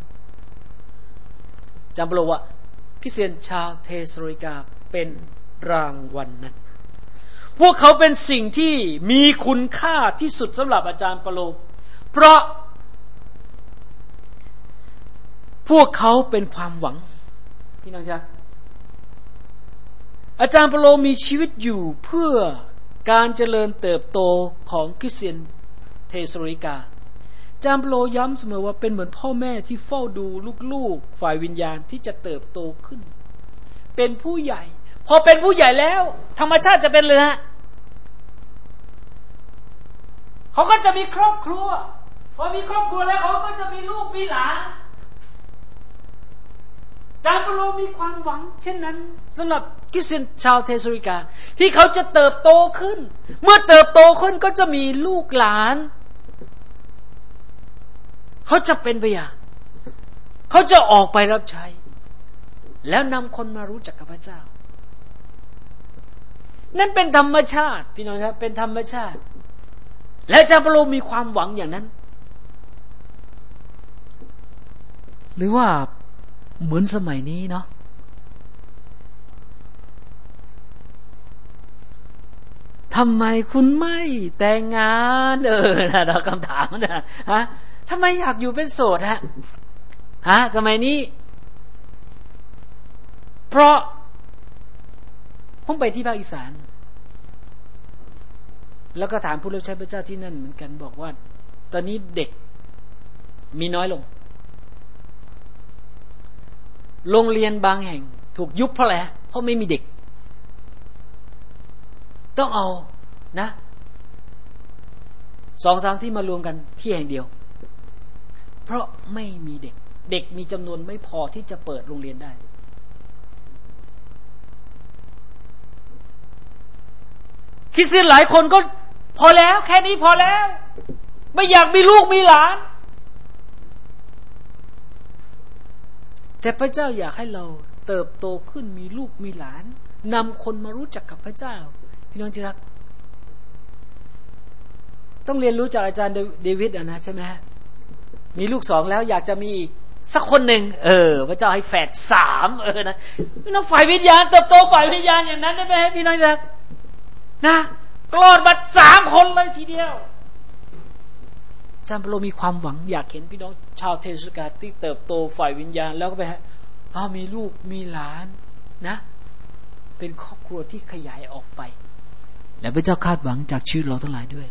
อาจารย์เปโลว่าคริสเตียนชาวเทสโลนิกาเป็นรางวัลนั้นพวกเขาเป็นสิ่งที่มีคุณค่าที่สุดสำหรับอาจารย์เปโลเพราะพวกเขาเป็นความหวังพี่น้องจ๊ะอาจารย์เปโลมีชีวิตอยู่เพื่อการเจริญเติบโตของคริสเตียนเทสโลนิกาอาจารย์เปโลย้ำเสมอว่าเป็นเหมือนพ่อแม่ที่เฝ้าดูลูกๆฝ่ายวิญญาณที่จะเติบโตขึ้นเป็นผู้ใหญ่พอเป็นผู้ใหญ่แล้วธรรมชาติจะเป็นเลยฮะเขาก็จะมีครอบครัวพอมีครอบครัวแล้วเขาก็จะมีลูกมีหลานอาจารย์เปโลมีความหวังเช่นนั้นสำหรับคริสเตียนชาวเทสโลนิกาที่เขาจะเติบโตขึ้นเมื่อเติบโตขึ้นก็จะมีลูกหลานเขาจะเป็นพยานเขาจะออกไปรับใช้แล้วนำคนมารู้จักกับพระเจ้านั่นเป็นธรรมชาติพี่น้องครับเป็นธรรมชาติและอาจารย์เปโลมีความหวังอย่างนั้นหรือว่าเหมือนสมัยนี้เนาะทำไมคุณไม่แต่งงานเออนะเราคำถามนะฮะทำไมอยากอยู่เป็นโสดฮะฮะสมัยนี้เพราะผมไปที่ภาคอีสานแล้วก็ถามผู้รับใช้พระเจ้าที่นั่นเหมือนกันบอกว่าตอนนี้เด็กมีน้อยลงโรงเรียนบางแห่งถูกยุบเพราะอะไรเพราะไม่มีเด็กต้องเอานะสองสามที่มารวมกันที่แห่งเดียวเพราะไม่มีเด็กเด็กมีจำนวนไม่พอที่จะเปิดโรงเรียนได้คริสเตียนหลายคนก็พอแล้วแค่นี้พอแล้วไม่อยากมีลูกมีหลานแต่พระเจ้าอยากให้เราเติบโตขึ้นมีลูกมีหลานนำคนมารู้จักกับพระเจ้าพี่น้องที่รักต้องเรียนรู้จากอาจารย์เดวิดอ่ะนะใช่ไหมฮะมีลูกสองแล้วอยากจะมีอีกสักคนหนึ่งเออพระเจ้าให้แฝดสามเออนะพี่น้องฝ่ายวิญญาณเติบโตฝ่ายวิญญาณอย่างนั้นได้ไหมพี่น้องที่รักนะกลอดบัดสามคนเลยทีเดียวอาจารย์เปโลมีความหวังอยากเห็นพี่น้องชาวเทสกาที่เติบโตฝ่ายวิญญาณแล้วก็ไปฮะอ้าวมีลูกมีหลานนะเป็นครอบครัวที่ขยายออกไปและพระเจ้าคาดหวังจากชีวิตเราทั้งหลายด้วย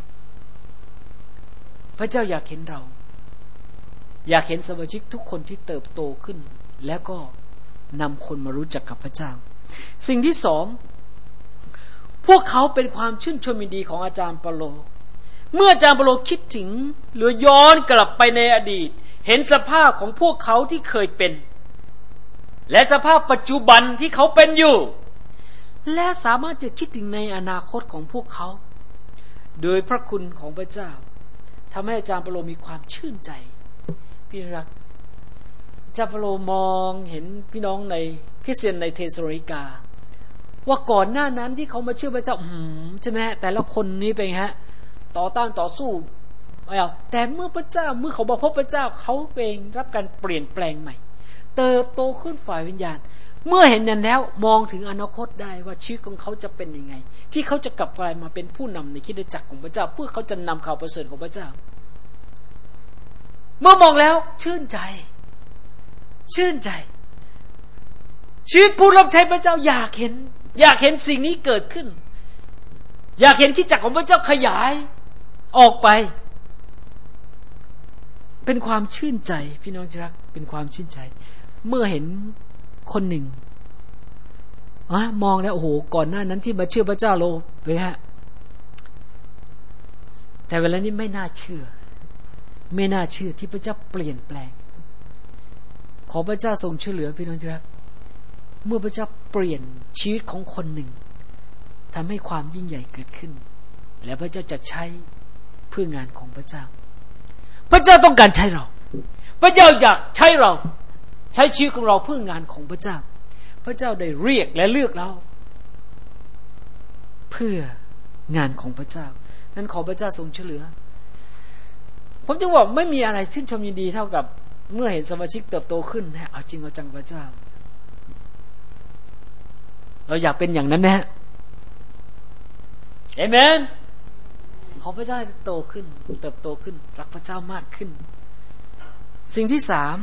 พระเจ้าอยากเห็นเราอยากเห็นสมาชิกทุกคนที่เติบโตขึ้นแล้วก็นำคนมารู้จักกับพระเจ้าสิ่งที่สองพวกเขาเป็นความชื่นชมยินดีของอาจารย์เปโลเมื่ออาจารย์เปโลคิดถึงหรือย้อนกลับไปในอดีตเห็นสภาพของพวกเขาที่เคยเป็นและสภาพปัจจุบันที่เขาเป็นอยู่และสามารถจะคิดถึงในอนาคตของพวกเขาโดยพระคุณของพระเจ้าทำให้อาจารย์เปโลมีความชื่นใจพี่รักอาจารย์เปโลมองเห็นพี่น้องในคริสเตียนในเทสโลนิกาว่าก่อนหน้านั้นที่เขามาเชื่อพระเจ้าอืมใช่ไหมฮะแต่ละคนนี้เป็นฮะต่อต้านต่อสู้ไม่เอาแต่เมื่อพระเจ้าเมื่อเขาบอกพบพระเจ้าเขาเองรับการเปลี่ยนแปลงใหม่เติบโตขึ้นฝ่ายวิญญาณเมื่อเห็นนั้นแล้วมองถึงอนาคตได้ว่าชีวิตของเขาจะเป็นยังไงที่เขาจะกลับกลายมาเป็นผู้นำในคริสตจักรของพระเจ้าเพื่อเขาจะนำข่าวประเสริฐของพระเจ้าเมื่อมองแล้วชื่นใจชื่นใจชีวิตผู้รับใช้พระเจ้าอยากเห็นอยากเห็นสิ่งนี้เกิดขึ้นอยากเห็นคริสตจักรของพระเจ้าขยายออกไปเป็นความชื่นใจพี่น้องที่รักเป็นความชื่นใจเมื่อเห็นคนหนึ่งอะมองแล้วโอ้โหก่อนหน้านั้นที่มาเชื่อพระเจ้าเราไปฮะแต่เวลานี้ไม่น่าเชื่อไม่น่าเชื่อที่พระเจ้าเปลี่ยนแปลงขอพระเจ้าทรงช่วยเหลือพี่น้องที่รักเมื่อพระเจ้าเปลี่ยนชีวิตของคนหนึ่งทำให้ความยิ่งใหญ่เกิดขึ้นและพระเจ้าจะใช้เพื่องานของพระเจ้าพระเจ้าต้องการใช้เราพระเจ้าอยากใช้เราใช้ชีวิตของเราเพื่องานของพระเจ้าพระเจ้าได้เรียกและเลือกเราเพื่องานของพระเจ้านั้นขอพระเจ้าทรงช่วยเหลือผมจึงบอกไม่มีอะไรชื่นชมยินดีเท่ากับเมื่อเห็นสมาชิกเติบโตขึ้นนะเอาจริงเอาจังพระเจ้าเราอยากเป็นอย่างนั้นไหมฮะเอเมนขอพระเจ้าจะโตขึ้นเติบโตขึ้นรักพระเจ้ามากขึ้นสิ่งที่สาม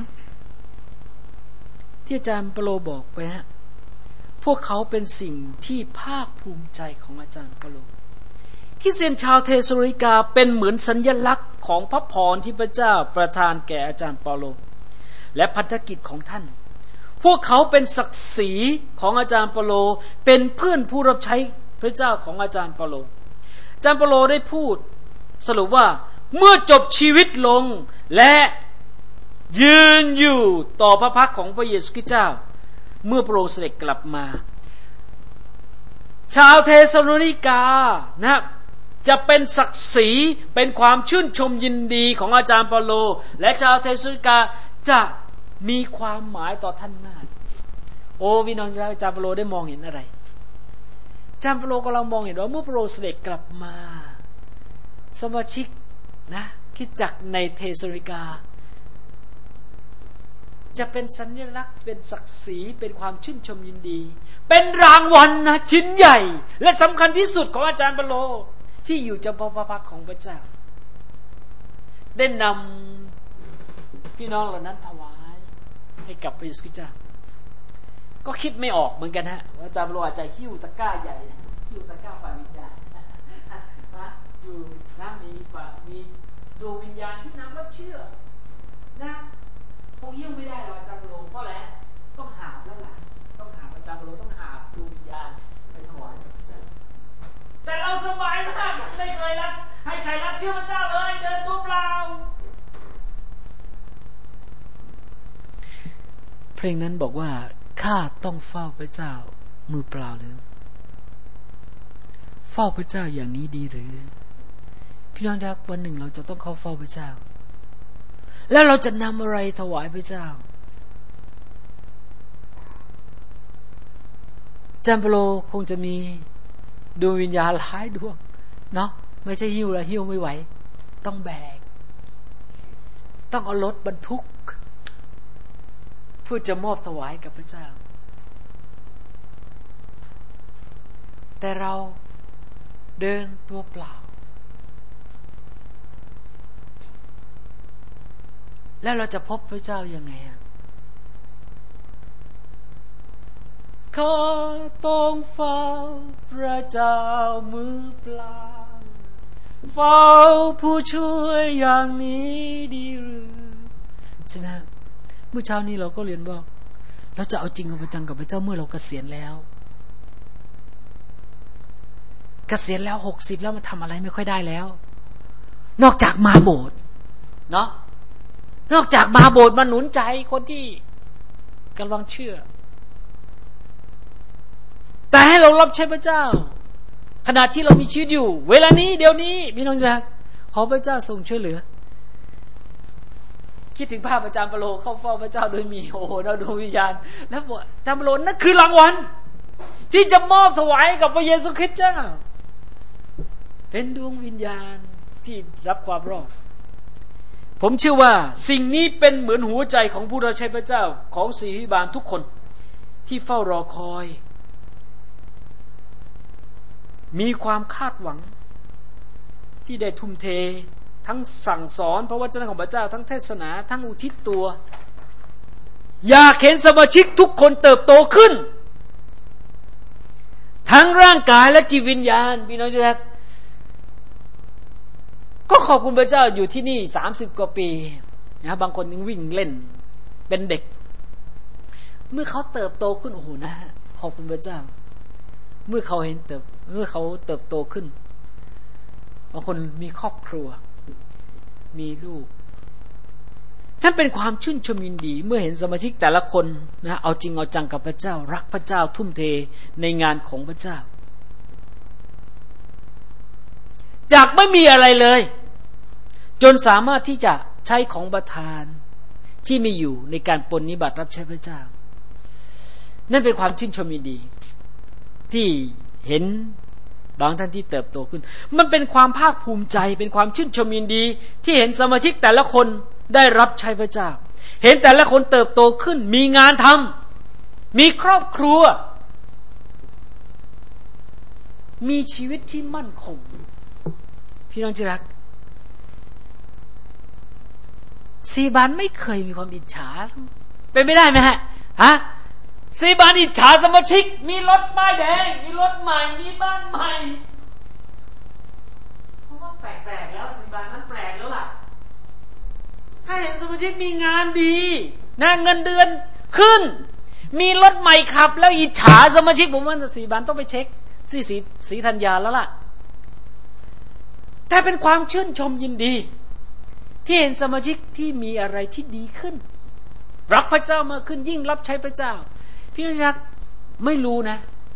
ที่อาจารย์เปโลบอกไปฮะพวกเขาเป็นสิ่งที่ภาคภูมิใจของอาจารย์เปโลคริสเตียนชาวเทสโลนิกาเป็นเหมือนสัญลักษณ์ของพระพรที่พระเจ้าประทานแก่อาจารย์เปโลและพันธกิจของท่านพวกเขาเป็นศักดิ์ศรีของอาจารย์เปโลเป็นเพื่อนผู้รับใช้พระเจ้าของอาจารย์เปโลอาจารย์เปโลได้พูดสรุปว่าเมื่อจบชีวิตลงและยืนอยู่ต่อพระพักของพระเยซูคริสต์เจ้าเมื่อพระองค์เสด็จกลับมาชาวเทสโลนิกานะจะเป็นศักดิ์ศรีเป็นความชื่นชมยินดีของอาจารย์เปโลและชาวเทสโลนิกาจะมีความหมายต่อท่านมากโอ้พี่น้องอาจารย์เปโลได้มองเห็นอะไรอาจารย์เปโลกำลังมองเห็นว่าเมื่อพระองค์เสด็จกลับมาสมาชิกนะคริสตจักรในเทสโลนิกาจะเป็นสัญลักษณ์เป็นศักดิ์ศรีเป็นความชื่นชมยินดีเป็นรางวัลนะชิ้นใหญ่และสำคัญที่สุดของอาจารย์เปโลที่อยู่จำพระพักของพระเจ้าได้นำพี่น้องเหล่านั้นถวายให้กับพระเยซูคริสต์เจ้าก็คิดไม่ออกเหมือนกันฮะว่าอาจารย์เปโลอาจจะหิ้วตะกร้าใหญ่หิ้วตะกร้าฝ่ายวิญญาณนะอยู่นะมีฝ่ามีดวงวิญญาณที่นำรับเชื่อนะคงหิ้วไม่ได้หรอกอาจารย์เปโลเพราะอะไรต้องหาบแล้วล่ะต้องหาอาจารย์เปโลต้องหาบดวงวิญญาณไปถวายพระเจ้าแต่เราสบายมากไม่เคยรับให้ใครรับเชื่อพระเจ้าเลยเดินตัวเปล่าเพลงนั้นบอกว่าข้าต้องเฝ้าพระเจ้ามือเปล่าหรือเฝ้าพระเจ้าอย่างนี้ดีหรือพี่น้องรักวันหนึ่งเราจะต้องเข้าเฝ้าพระเจ้าแล้วเราจะนำอะไรถวายพระเจ้าจัมโปโลคงจะมีดวงวิญญาณหลายดวงเนาะไม่ใช่หิ้วแล้วหิ้วไม่ไหวต้องแบกต้องเอารถบรรทุกเพื่อจะมอบถวายกับพระเจ้าแต่เราเดินตัวเปล่าแล้วเราจะพบพระเจ้ายังไงอ่ะข้าต้องเฝ้าพระเจ้ามือเปล่าเฝ้าผู้ช่วยอย่างนี้ดีหรือใช่ไหมเมื่อเช้านี้เราก็เรียนว่าเราจะเอาจริงเอาจังกับพระเจ้าเมื่อเราเกษียณแล้วเกษียณแล้วหกสิบแล้วมันทำอะไรไม่ค่อยได้แล้วนอกจากมาโบสถ์เนาะนอกจากมาโบสถ์มาหนุนใจคนที่กำลังเชื่อแต่ให้เรารับใช้พระเจ้าขณะที่เรามีชีวิตอยู่เวลานี้เดี๋ยวนี้พี่น้องรักขอพระเจ้าทรงช่วยเหลือคิดถึงภาพอาจารย์เปโลเข้าเฝ้าพระเจ้าโดยมีโอ้โหดวงวิญญาณแล้วบอกอาจารย์เปโลนั่นคือรางวัลที่จะมอบถวายกับพระเยซูคริสต์เจ้าเป็นดวงวิญญาณที่รับความรอดผมเชื่อว่าสิ่งนี้เป็นเหมือนหัวใจของผู้รับใช้พระเจ้าของศิษยาบาลทุกคนที่เฝ้ารอคอยมีความคาดหวังที่ได้ทุ่มเททั้งสั่งสอนพระวจนะของพระเจ้าทั้งเทศนาทั้งอุทิศตัวอยากเห็นสมาชิกทุกคนเติบโตขึ้นทั้งร่างกายและจิตวิญญาณพี่น้องที่รักก็ขอบคุณพระเจ้าอยู่ที่นี่สามสิบกว่าปีนะบางคนยังวิ่งเล่นเป็นเด็กเมื่อเขาเติบโตขึ้นโอ้โหนะขอบคุณพระเจ้าเมื่อเขาเห็นเติบเมื่อเขาเติบโตขึ้นบางคนมีครอบครัวมีลูกนั่นเป็นความชื่นชมยินดีเมื่อเห็นสมาชิกแต่ละคนนะเอาจริงเอาจังกับพระเจ้ารักพระเจ้าทุ่มเทในงานของพระเจ้าจากไม่มีอะไรเลยจนสามารถที่จะใช้ของประทานที่มีอยู่ในการปฏิบัติรับใช้พระเจ้านั่นเป็นความชื่นชมยินดีที่เห็นบางท่านที่เติบโตขึ้นมันเป็นความภาคภูมิใจเป็นความชื่นชมยินดีที่เห็นสมาชิกแต่ละคนได้รับใช้พระเจ้าเห็นแต่ละคนเติบโตขึ้นมีงานทำมีครอบครัวมีชีวิตที่มั่นคงพี่น้องที่รักซีบานไม่เคยมีความอิจฉาเป็นไม่ได้ไหมฮะฮะซีบานอิจฉาสมาชิกมีรถป้ายแดงมีรถใหม่มีบ้านใหม่เพราะว่าแปลกๆแล้วซีบานนั้นแปลกแล้วล่ะถ้าเห็นสมาชิกมีงานดีนะเงินเดือนขึ้นมีรถใหม่ขับแล้วอิจฉาสมาชิกผมว่าซีบานต้องไปเช็คสีสีสีธัญญาแล้วล่ะแต่เป็นความชื่นชมยินดีที่เห็นสมาชิกที่มีอะไรที่ดีขึ้นรักพระเจ้ามากขึ้นยิ่งรับใช้พระเจ้าพี่รักไม่รู้นะ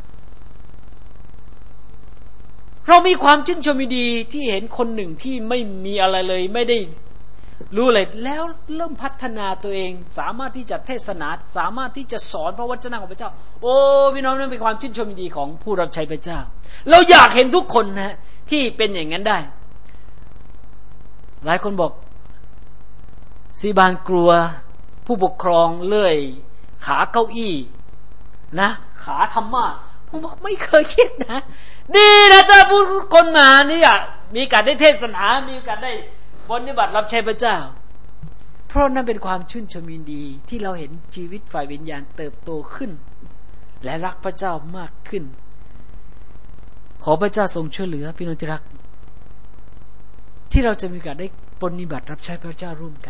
เรามีความชื่นชมยินดีที่เห็นคนหนึ่งที่ไม่มีอะไรเลยไม่ได้รู้เลยแล้วเริ่มพัฒนาตัวเองสามารถที่จะเทศนาสามารถที่จะสอนพระวจนะของพระเจ้าโอ้พี่น้องนั่นเป็นความชื่นชมยินดีของผู้รับใช้พระเจ้าเราอยากเห็นทุกคนนะที่เป็นอย่างนั้นได้หลายคนบอกซีบานกลัวผู้ปกครองเลื่อยขาเก้าอี้นะขาธรรมะผมบอกไม่เคยคิดนะดีนะถ้าผู้คนมานี่อ่ะมีการได้เทศนามีการได้ปฏิบัติรับใช้พระเจ้าเพราะนั่นเป็นความชื่นชมยินดีที่เราเห็นชีวิตฝ่ายวิญญาณเติบโตขึ้นและรักพระเจ้ามากขึ้นขอพระเจ้าทรงช่วยเหลือพี่น้องที่รักที่เราจะมีการได้ปฏิบัติรับใช้พระเจ้าร่วมกัน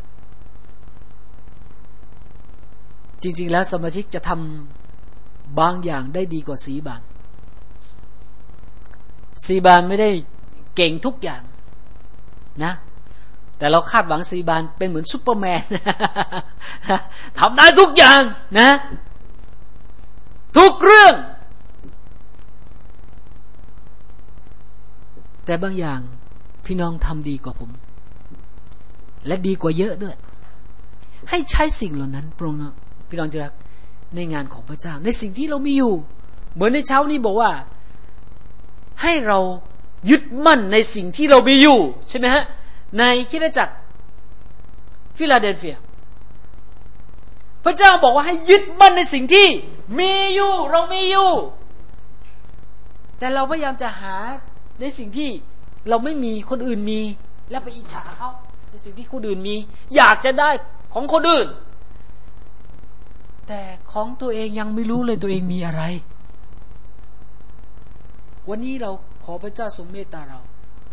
จริงๆแล้วสมาชิกจะทำบางอย่างได้ดีกว่าสีบานสีบานไม่ได้เก่งทุกอย่างนะแต่เราคาดหวังสีบานเป็นเหมือนซุปเปอร์แมน ทำได้ทุกอย่างนะทุกเรื่องแต่บางอย่างพี่น้องทำดีกว่าผมและดีกว่าเยอะด้วยให้ใช้สิ่งเหล่านั้นปรองพี่น้องที่รักในงานของพระเจ้าในสิ่งที่เรามีอยู่เหมือนในเช้านี้บอกว่าให้เรายึดมั่นในสิ่งที่เรามีอยู่ใช่ไหมฮะในคริสตจักรฟิลาเดลเฟียพระเจ้าบอกว่าให้ยึดมั่นในสิ่งที่มีอยู่เรามีอยู่แต่เราพยายามจะหาในสิ่งที่เราไม่มีคนอื่นมีแล้วไปอิจฉาเขาในสิ่งที่คนอื่นมีอยากจะได้ของคนอื่นแต่ของตัวเองยังไม่รู้เลยตัวเองมีอะไรวันนี้เราขอพระเจ้าทรงเมตตาเรา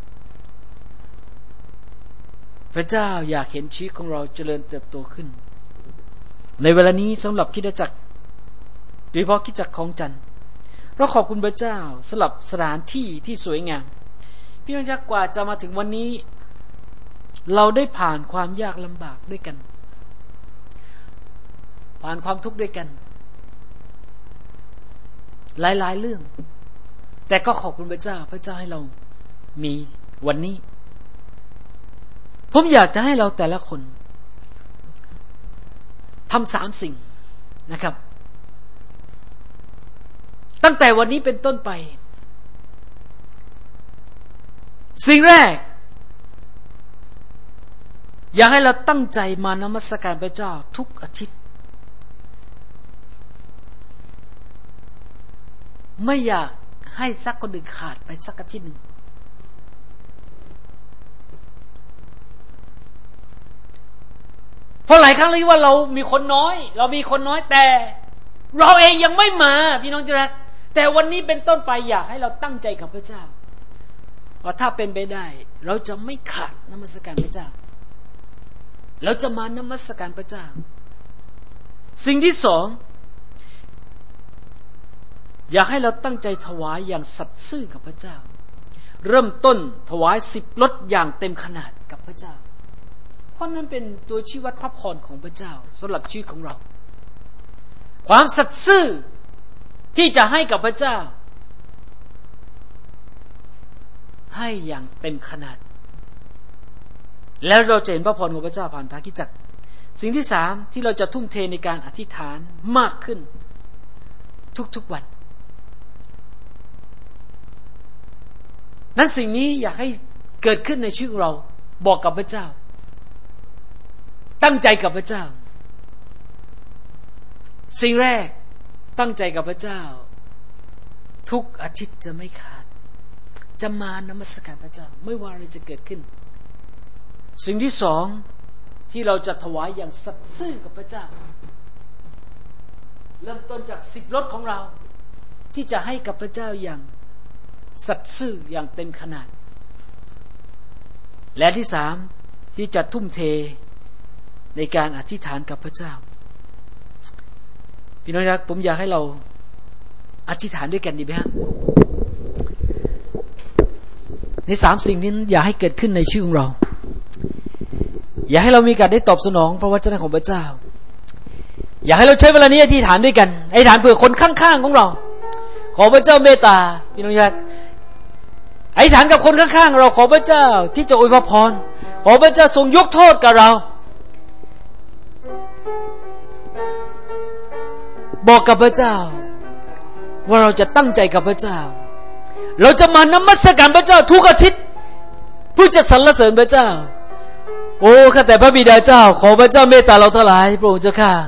พระเจ้าอยากเห็นชีวิตของเราเจริญเติบโตขึ้นในเวลานี้สำหรับคริสตจักรโดยเฉพาะคริสตจักรของจันทร์เราขอบคุณพระเจ้าสำหรับสถานที่ที่สวยงามพี่น้องจักกว่าจะมาถึงวันนี้เราได้ผ่านความยากลำบากด้วยกันผ่านความทุกข์ด้วยกันหลายๆเรื่องแต่ก็ขอบคุณพระเจ้าพระเจ้าให้เรามีวันนี้ผมอยากจะให้เราแต่ละคนทำสามสิ่งนะครับตั้งแต่วันนี้เป็นต้นไปสิ่งแรกอยากให้เราตั้งใจมานมัสการพระเจ้าทุกอาทิตย์ไม่อยากให้สักคนหนึ่งขาดไปสักอาทิตย์หนึ่งเพราะหลายครั้งเลยว่าเรามีคนน้อยเรามีคนน้อยแต่เราเองยังไม่มาพี่น้องที่รักแต่วันนี้เป็นต้นไปอยากให้เราตั้งใจกับพระเจ้าว่าถ้าเป็นไปได้เราจะไม่ขาดนมัสการพระเจ้าเราจะมานมัสการพระเจ้าสิ่งที่สองอยากให้เราตั้งใจถวายอย่างสัตย์ซื่อกับพระเจ้าเริ่มต้นถวายสิบรถอย่างเต็มขนาดกับพระเจ้าเพราะนั้นเป็นตัวชี้วัดพระพรของพระเจ้าสำหรับชีวิตของเราความสัตย์ซื่อที่จะให้กับพระเจ้าให้อย่างเต็มขนาดแล้วเราจะเห็นพระพรของพระเจ้าผ่านทางคริสตจักรสิ่งที่สามที่เราจะทุ่มเทในการอธิษฐานมากขึ้นทุกๆวันนั้นสิ่งนี้อยากให้เกิดขึ้นในชีวิตเราบอกกับพระเจ้าตั้งใจกับพระเจ้าสิ่งแรกตั้งใจกับพระเจ้าทุกอาทิตย์จะไม่ขาดจะมานมัสการพระเจ้าไม่ว่าอะไรจะเกิดขึ้นสิ่งที่สองที่เราจะถวายอย่างสัตย์ซื่อกับพระเจ้าเริ่มต้นจากสิบรถของเราที่จะให้กับพระเจ้าอย่างสัตย์ซื่ออย่างเต็มขนาดและที่สามที่จะทุ่มเทในการอธิษฐานกับพระเจ้าพี่น้องครับผมอยากให้เราอธิษฐานด้วยกันดีไหมครับในสามสิ่งนี้อยากให้เกิดขึ้นในชีวิตของเราอยากให้เรามีการได้ตอบสนองพระวจนะของพระเจ้าอยากให้เราใช้เวลานี้อธิษฐานด้วยกันอธิษฐานเผื่อคนข้างๆของเราขอพระเจ้าเมตตาพี่น้องครับอธิษฐานกับคนข้างๆเราขอพระเจ้าที่จะอวยพรขอพระเจ้าทรงยกโทษกับเราบอกกับพระเจ้าว่าเราจะตั้งใจกับพระเจ้าเราจะมานมัสการพระเจ้าทุกอาทิตย์เพื่อจะสรรเสริญพระเจ้าโอ้ข้าแต่พระบิดาเจ้าขอพระเจ้าเมตตาเราทั้งหลายพระองค์เจ้าข้า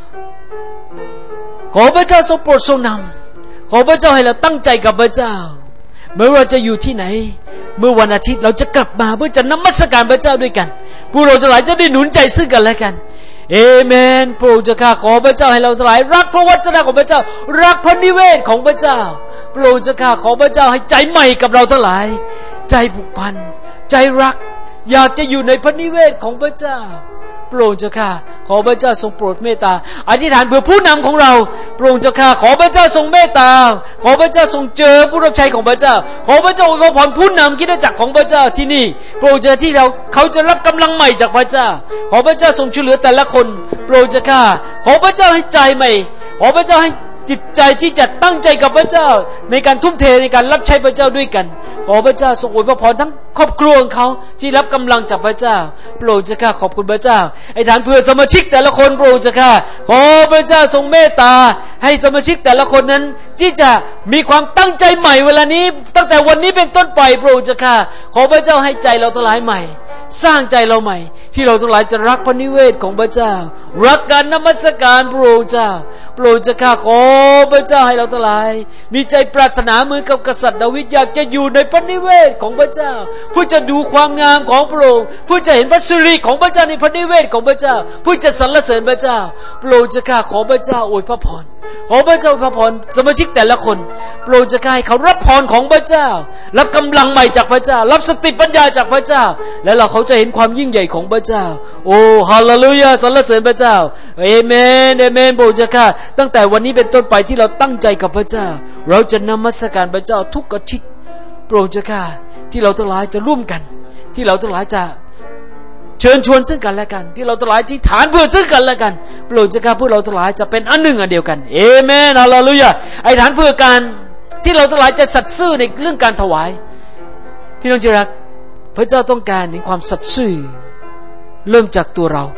ขอพระเจ้าทรงโปรดทรงนำขอพระเจ้าให้เราตั้งใจกับพระเจ้าไม่ว่าจะอยู่ที่ไหนเมื่อวันอาทิตย์เราจะกลับมาเพื่อจะนมัสการพระเจ้าด้วยกันผู้เราทั้งหลายจะได้หนุนใจซึ่งกันและกันเอเมนพระองค์เจ้าข้าขอพระเจ้าให้เราทั้งหลายรักพระวจนะของพระเจ้ารักพระนิเวศของพระเจ้าพระองค์เจ้าข้าขอพระเจ้าให้ใจใหม่กับเราทั้งหลายใจผูกพันใจรักอยากจะอยู่ในพระนิเวศของพระเจ้าพระองค์เจ้าข้าขอพระเจ้าทรงโปรดเมตตาอธิษฐานเพื่อผู้นำของเราพระองค์เจ้าข้าขอพระเจ้าทรงเมตตาขอพระเจ้าทรงเจอผู้รับใช้ของพระเจ้าขอพระเจ้าอวยพรผู้นำคริสตจักรของพระเจ้าที่นี่พระองค์เจ้าที่เราเขาจะรับกำลังใหม่จากพระเจ้าขอพระเจ้าทรงช่วยเหลือแต่ละคนพระองค์เจ้าข้าขอพระเจ้าให้ใจใหม่ขอพระเจ้าให้จิตใจที่จะตั้งใจกับพระเจ้าในการทุ่มเทในการรับใช้พระเจ้าด้วยกันขอพระเจ้าทรงอวยพรทั้งครอบครัวของเขาที่รับกำลังจากพระเจ้าโปรดเจ้าข้าขอบคุณพระเจ้าไอ้ฐานเพื่อสมาชิกแต่ละคนโปรดเจ้าข้าขอพระเจ้าทรงเมตตาให้สมาชิกแต่ละคนนั้นที่จะมีความตั้งใจใหม่เวลานี้ตั้งแต่วันนี้เป็นต้นไปโปรดเจ้าข้าขอพระเจ้าให้ใจเราทั้งหลายใหม่สร้างใจเราใหม่ที่เราทั้งหลายจะรักพระนิเวศของพระเจ้ารักการนมัสการพระองค์เจ้าโปรดเจ้าข้าขอพระเจ้าให้เราทั้งหลายมีใจปรารถนาเหมือนกับกษัตริย์ดาวิดอยากจะอยู่ในพระนิเวศของพระเจ้าเพื่อจะดูความงามของพระองค์เพื่อจะเห็นพระสิริของพระเจ้าในพระนิเวศของพระเจ้าเพื่อจะสรรเสริญพระเจ้าโปรดเจ้าข้าขอพระเจ้าอวยพระพรขอพระเจ้าอวยพระพรสมาชิกแต่ละคนโปรดเจ้าข้าให้เขารับพรของพระเจ้ารับกำลังใหม่จากพระเจ้ารับสติปัญญาจากพระเจ้าและเราเขาจะเห็นความยิ่งใหญ่ของพระเจ้าโอ้ฮาเลลูยาสรรเสริญพระเจ้าเอเมนเอเมนโปรดเจ้าข้าตั้งแต่วันนี้เป็นต้นไปที่เราตั้งใจกับพระเจ้าเราจะนมัสการพระเจ้าทุกอาทิตย์โปรดเจ้าข้าที่เราทั้งหลายจะร่วมกันที่เราทั้งหลายจะเชิญชวนซึ่งกันและกันที่เราทั้งหลายที่ฐานเพื่อซึ่งกันและกันโปรดเจ้าข้าพวกเราทั้งหลายจะเป็นอันหนึ่งอันเดียวกันเอเมนฮาเลลูยาไอ้ฐานเพื่อการที่เราทั้งหลายจะสัตย์ซื่อในเรื่องการถวายพี่น้องที่รักพระเจ้าต้องการในความสัตย์ซื่อเริ่มจากตัวเรา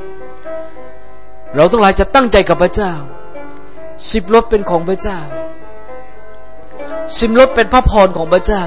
เราทั้งหลายจะตั้งใจกับพระเจ้าสิบรถเป็นของพระเจ้าสิบรถเป็นพระพรของพระเจ้า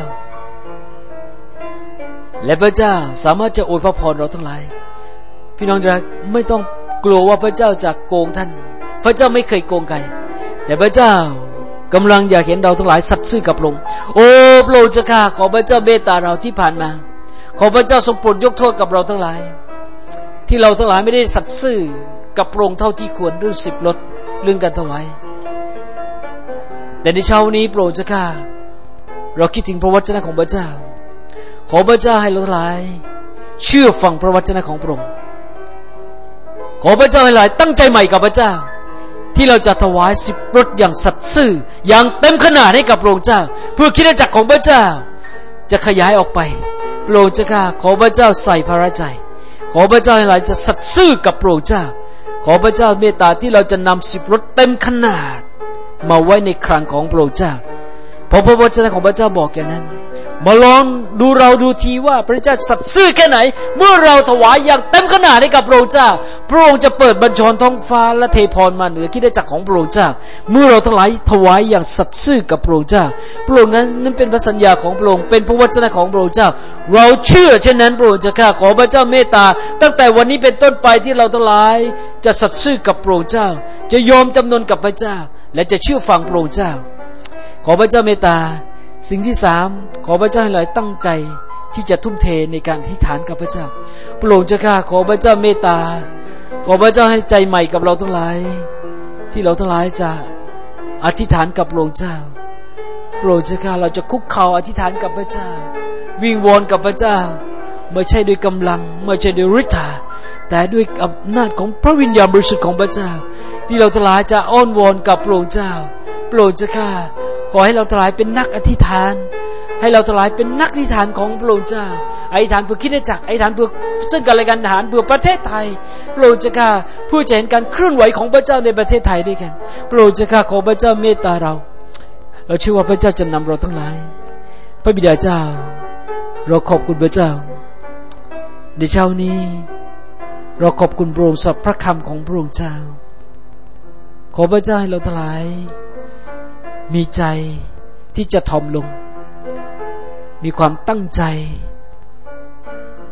และพระเจ้าสามารถจะอวยพระพรเราทั้งหลายพี่น้องรักไม่ต้องกลัวว่าพระเจ้าจะโกงท่านพระเจ้าไม่เคยโกงใครแต่พระเจ้ากำลังอยากเห็นเราทั้งหลายสัตย์ซื่อกับพระองค์โอ้พระองค์เจ้าข้าขอพระเจ้าเมตตาเราที่ผ่านมาขอพระเจ้าทรงโปรดยกโทษกับเราทั้งหลายที่เราทั้งหลายไม่ได้สัตย์ซื่อกับพระองค์เท่าที่ควรเรื่องสิบรถเรื่องการถวายแต่ในเช้านี้พระองค์เจ้าข้าเราคิดถึงพระวจนะของพระเจ้าขอพระเจ้าให้เราทั้งหลายเชื่อฟังพระวจนะของพระองค์ขอพระเจ้าให้หลายตั้งใจใหม่กับพระเจ้าที่เราจะถวายสิบรถอย่างสัตย์ซื่ออย่างเต็มขนาดให้กับพระองค์เจ้าเพื่อคริสตจักรของพระเจ้าจะขยายออกไปพระองค์เจ้าข้าขอพระเจ้าใส่พระใจขอพระเจ้าให้หลายจะสัตย์ซื่อกับพระองค์เจ้าขอพระเจ้าเมตตาที่เราจะนำสิบรถเต็มขนาดมาไว้ในคลังของพระองค์เจ้าเพราะพระวจนะของพระเจ้าบอกอย่างนั้นมาลองดูเราดูทีว่าพระเจ้าสัตย์ซื่อแค่ไหนเมื่อเราถวายอย่างเต็มขนาดให้กับพระองค์เจ้าพระองค์จะเปิดบัญชรท้องฟ้าและเทพรมาเหนือคริสตจักรของพระองค์เจ้าเมื่อเราทั้งหลายถวายอย่างสัตย์ซื่อกับพระองค์เจ้าพระองค์นั้นนั้นเป็นพระสัญญาของพระองค์เป็นพระวจนะของพระองค์เจ้าเราเชื่อเช่นนั้นพระองค์จะข้าขอพระเจ้าเมตตาตั้งแต่วันนี้เป็นต้นไปที่เราทั้งหลายจะสัตย์ซื่อกับพระองค์เจ้าจะยอมจำนนกับพระเจ้าและจะเชื่อฟังพระองค์เจ้าขอพระเจ้าเมตตาสิ่งที่สามขอพระเจ้าให้เราตั้งใจที่จะทุ่มเทในการอธิษฐานกับพระเจ้าพระองค์เจ้าข้าขอพระเจ้าเมตตาขอพระเจ้าให้ใจใหม่กับเราทั้งหลายที่เราทั้งหลายจะอธิษฐานกับพระองค์เจ้าพระองค์เจ้าข้าเราจะคุกเข่าอธิษฐานกับพระเจ้าวิงวอนกับพระเจ้าไม่ใช่ด้วยกำลังไม่ใช่ด้วยฤทธิ์แต่ด้วยอำนาจของพระวิญญาณบริสุทธิ์ของพระเจ้าที่เราทั้งหลายจะอ้อนวอนกับพระองค์เจ้าพระองค์เจ้าข้าขอให้เราทั้งหลายเป็นนักอธิษฐานให้เราทั้งหลายเป็นนักอธิษฐานของพระองค์เจ้าอธิษฐานเพื่อคริสตจักรอธิษฐานเพื่อซึ่งกันและกันอธิษฐานเพื่อประเทศไทยพระองค์เจ้าข้าเพื่อจะเห็นการเคลื่อนไหวของพระเจ้าในประเทศไทยด้วยกันพระองค์เจ้าข้าขอพระเจ้าเมตตาเราเราเชื่อว่าพระเจ้าจะนำเราทั้งหลายพระบิดาเจ้าเราขอบคุณพระเจ้าในเช้านี้เราขอบคุณพระองค์สำหรับพระคำของพระองค์เจ้าขอพระเจ้าให้เราทั้งหลายมีใจที่จะถ่อมลงมีความตั้งใจ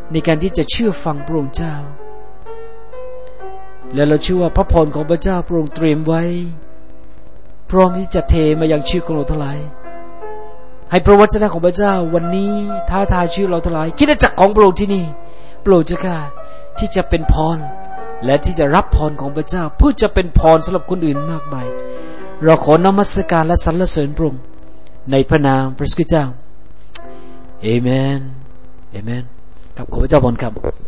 ในการที่จะเชื่อฟังพระองค์เจ้าและเราเชื่อว่าพระพรของพระเจ้าพระองค์เตรียมไว้พร้อมที่จะเทมายังชีวิตของเราทั้งหลายให้พระวจนะของพระเจ้าวันนี้ท้าทายชีวิตเราทั้งหลายคริสตจักรของพระองค์ที่นี่โปรดเจ้าข้าที่จะเป็นพรและที่จะรับพรของพระเจ้าเพื่อจะเป็นพรสำหรับคนอื่นมากมายเราขอนมัสการและสรรเสริญพระองค์ในพระนามพระคริสต์เจ้าเอเมนเอเมนกับขอพระเจ้าพรครับ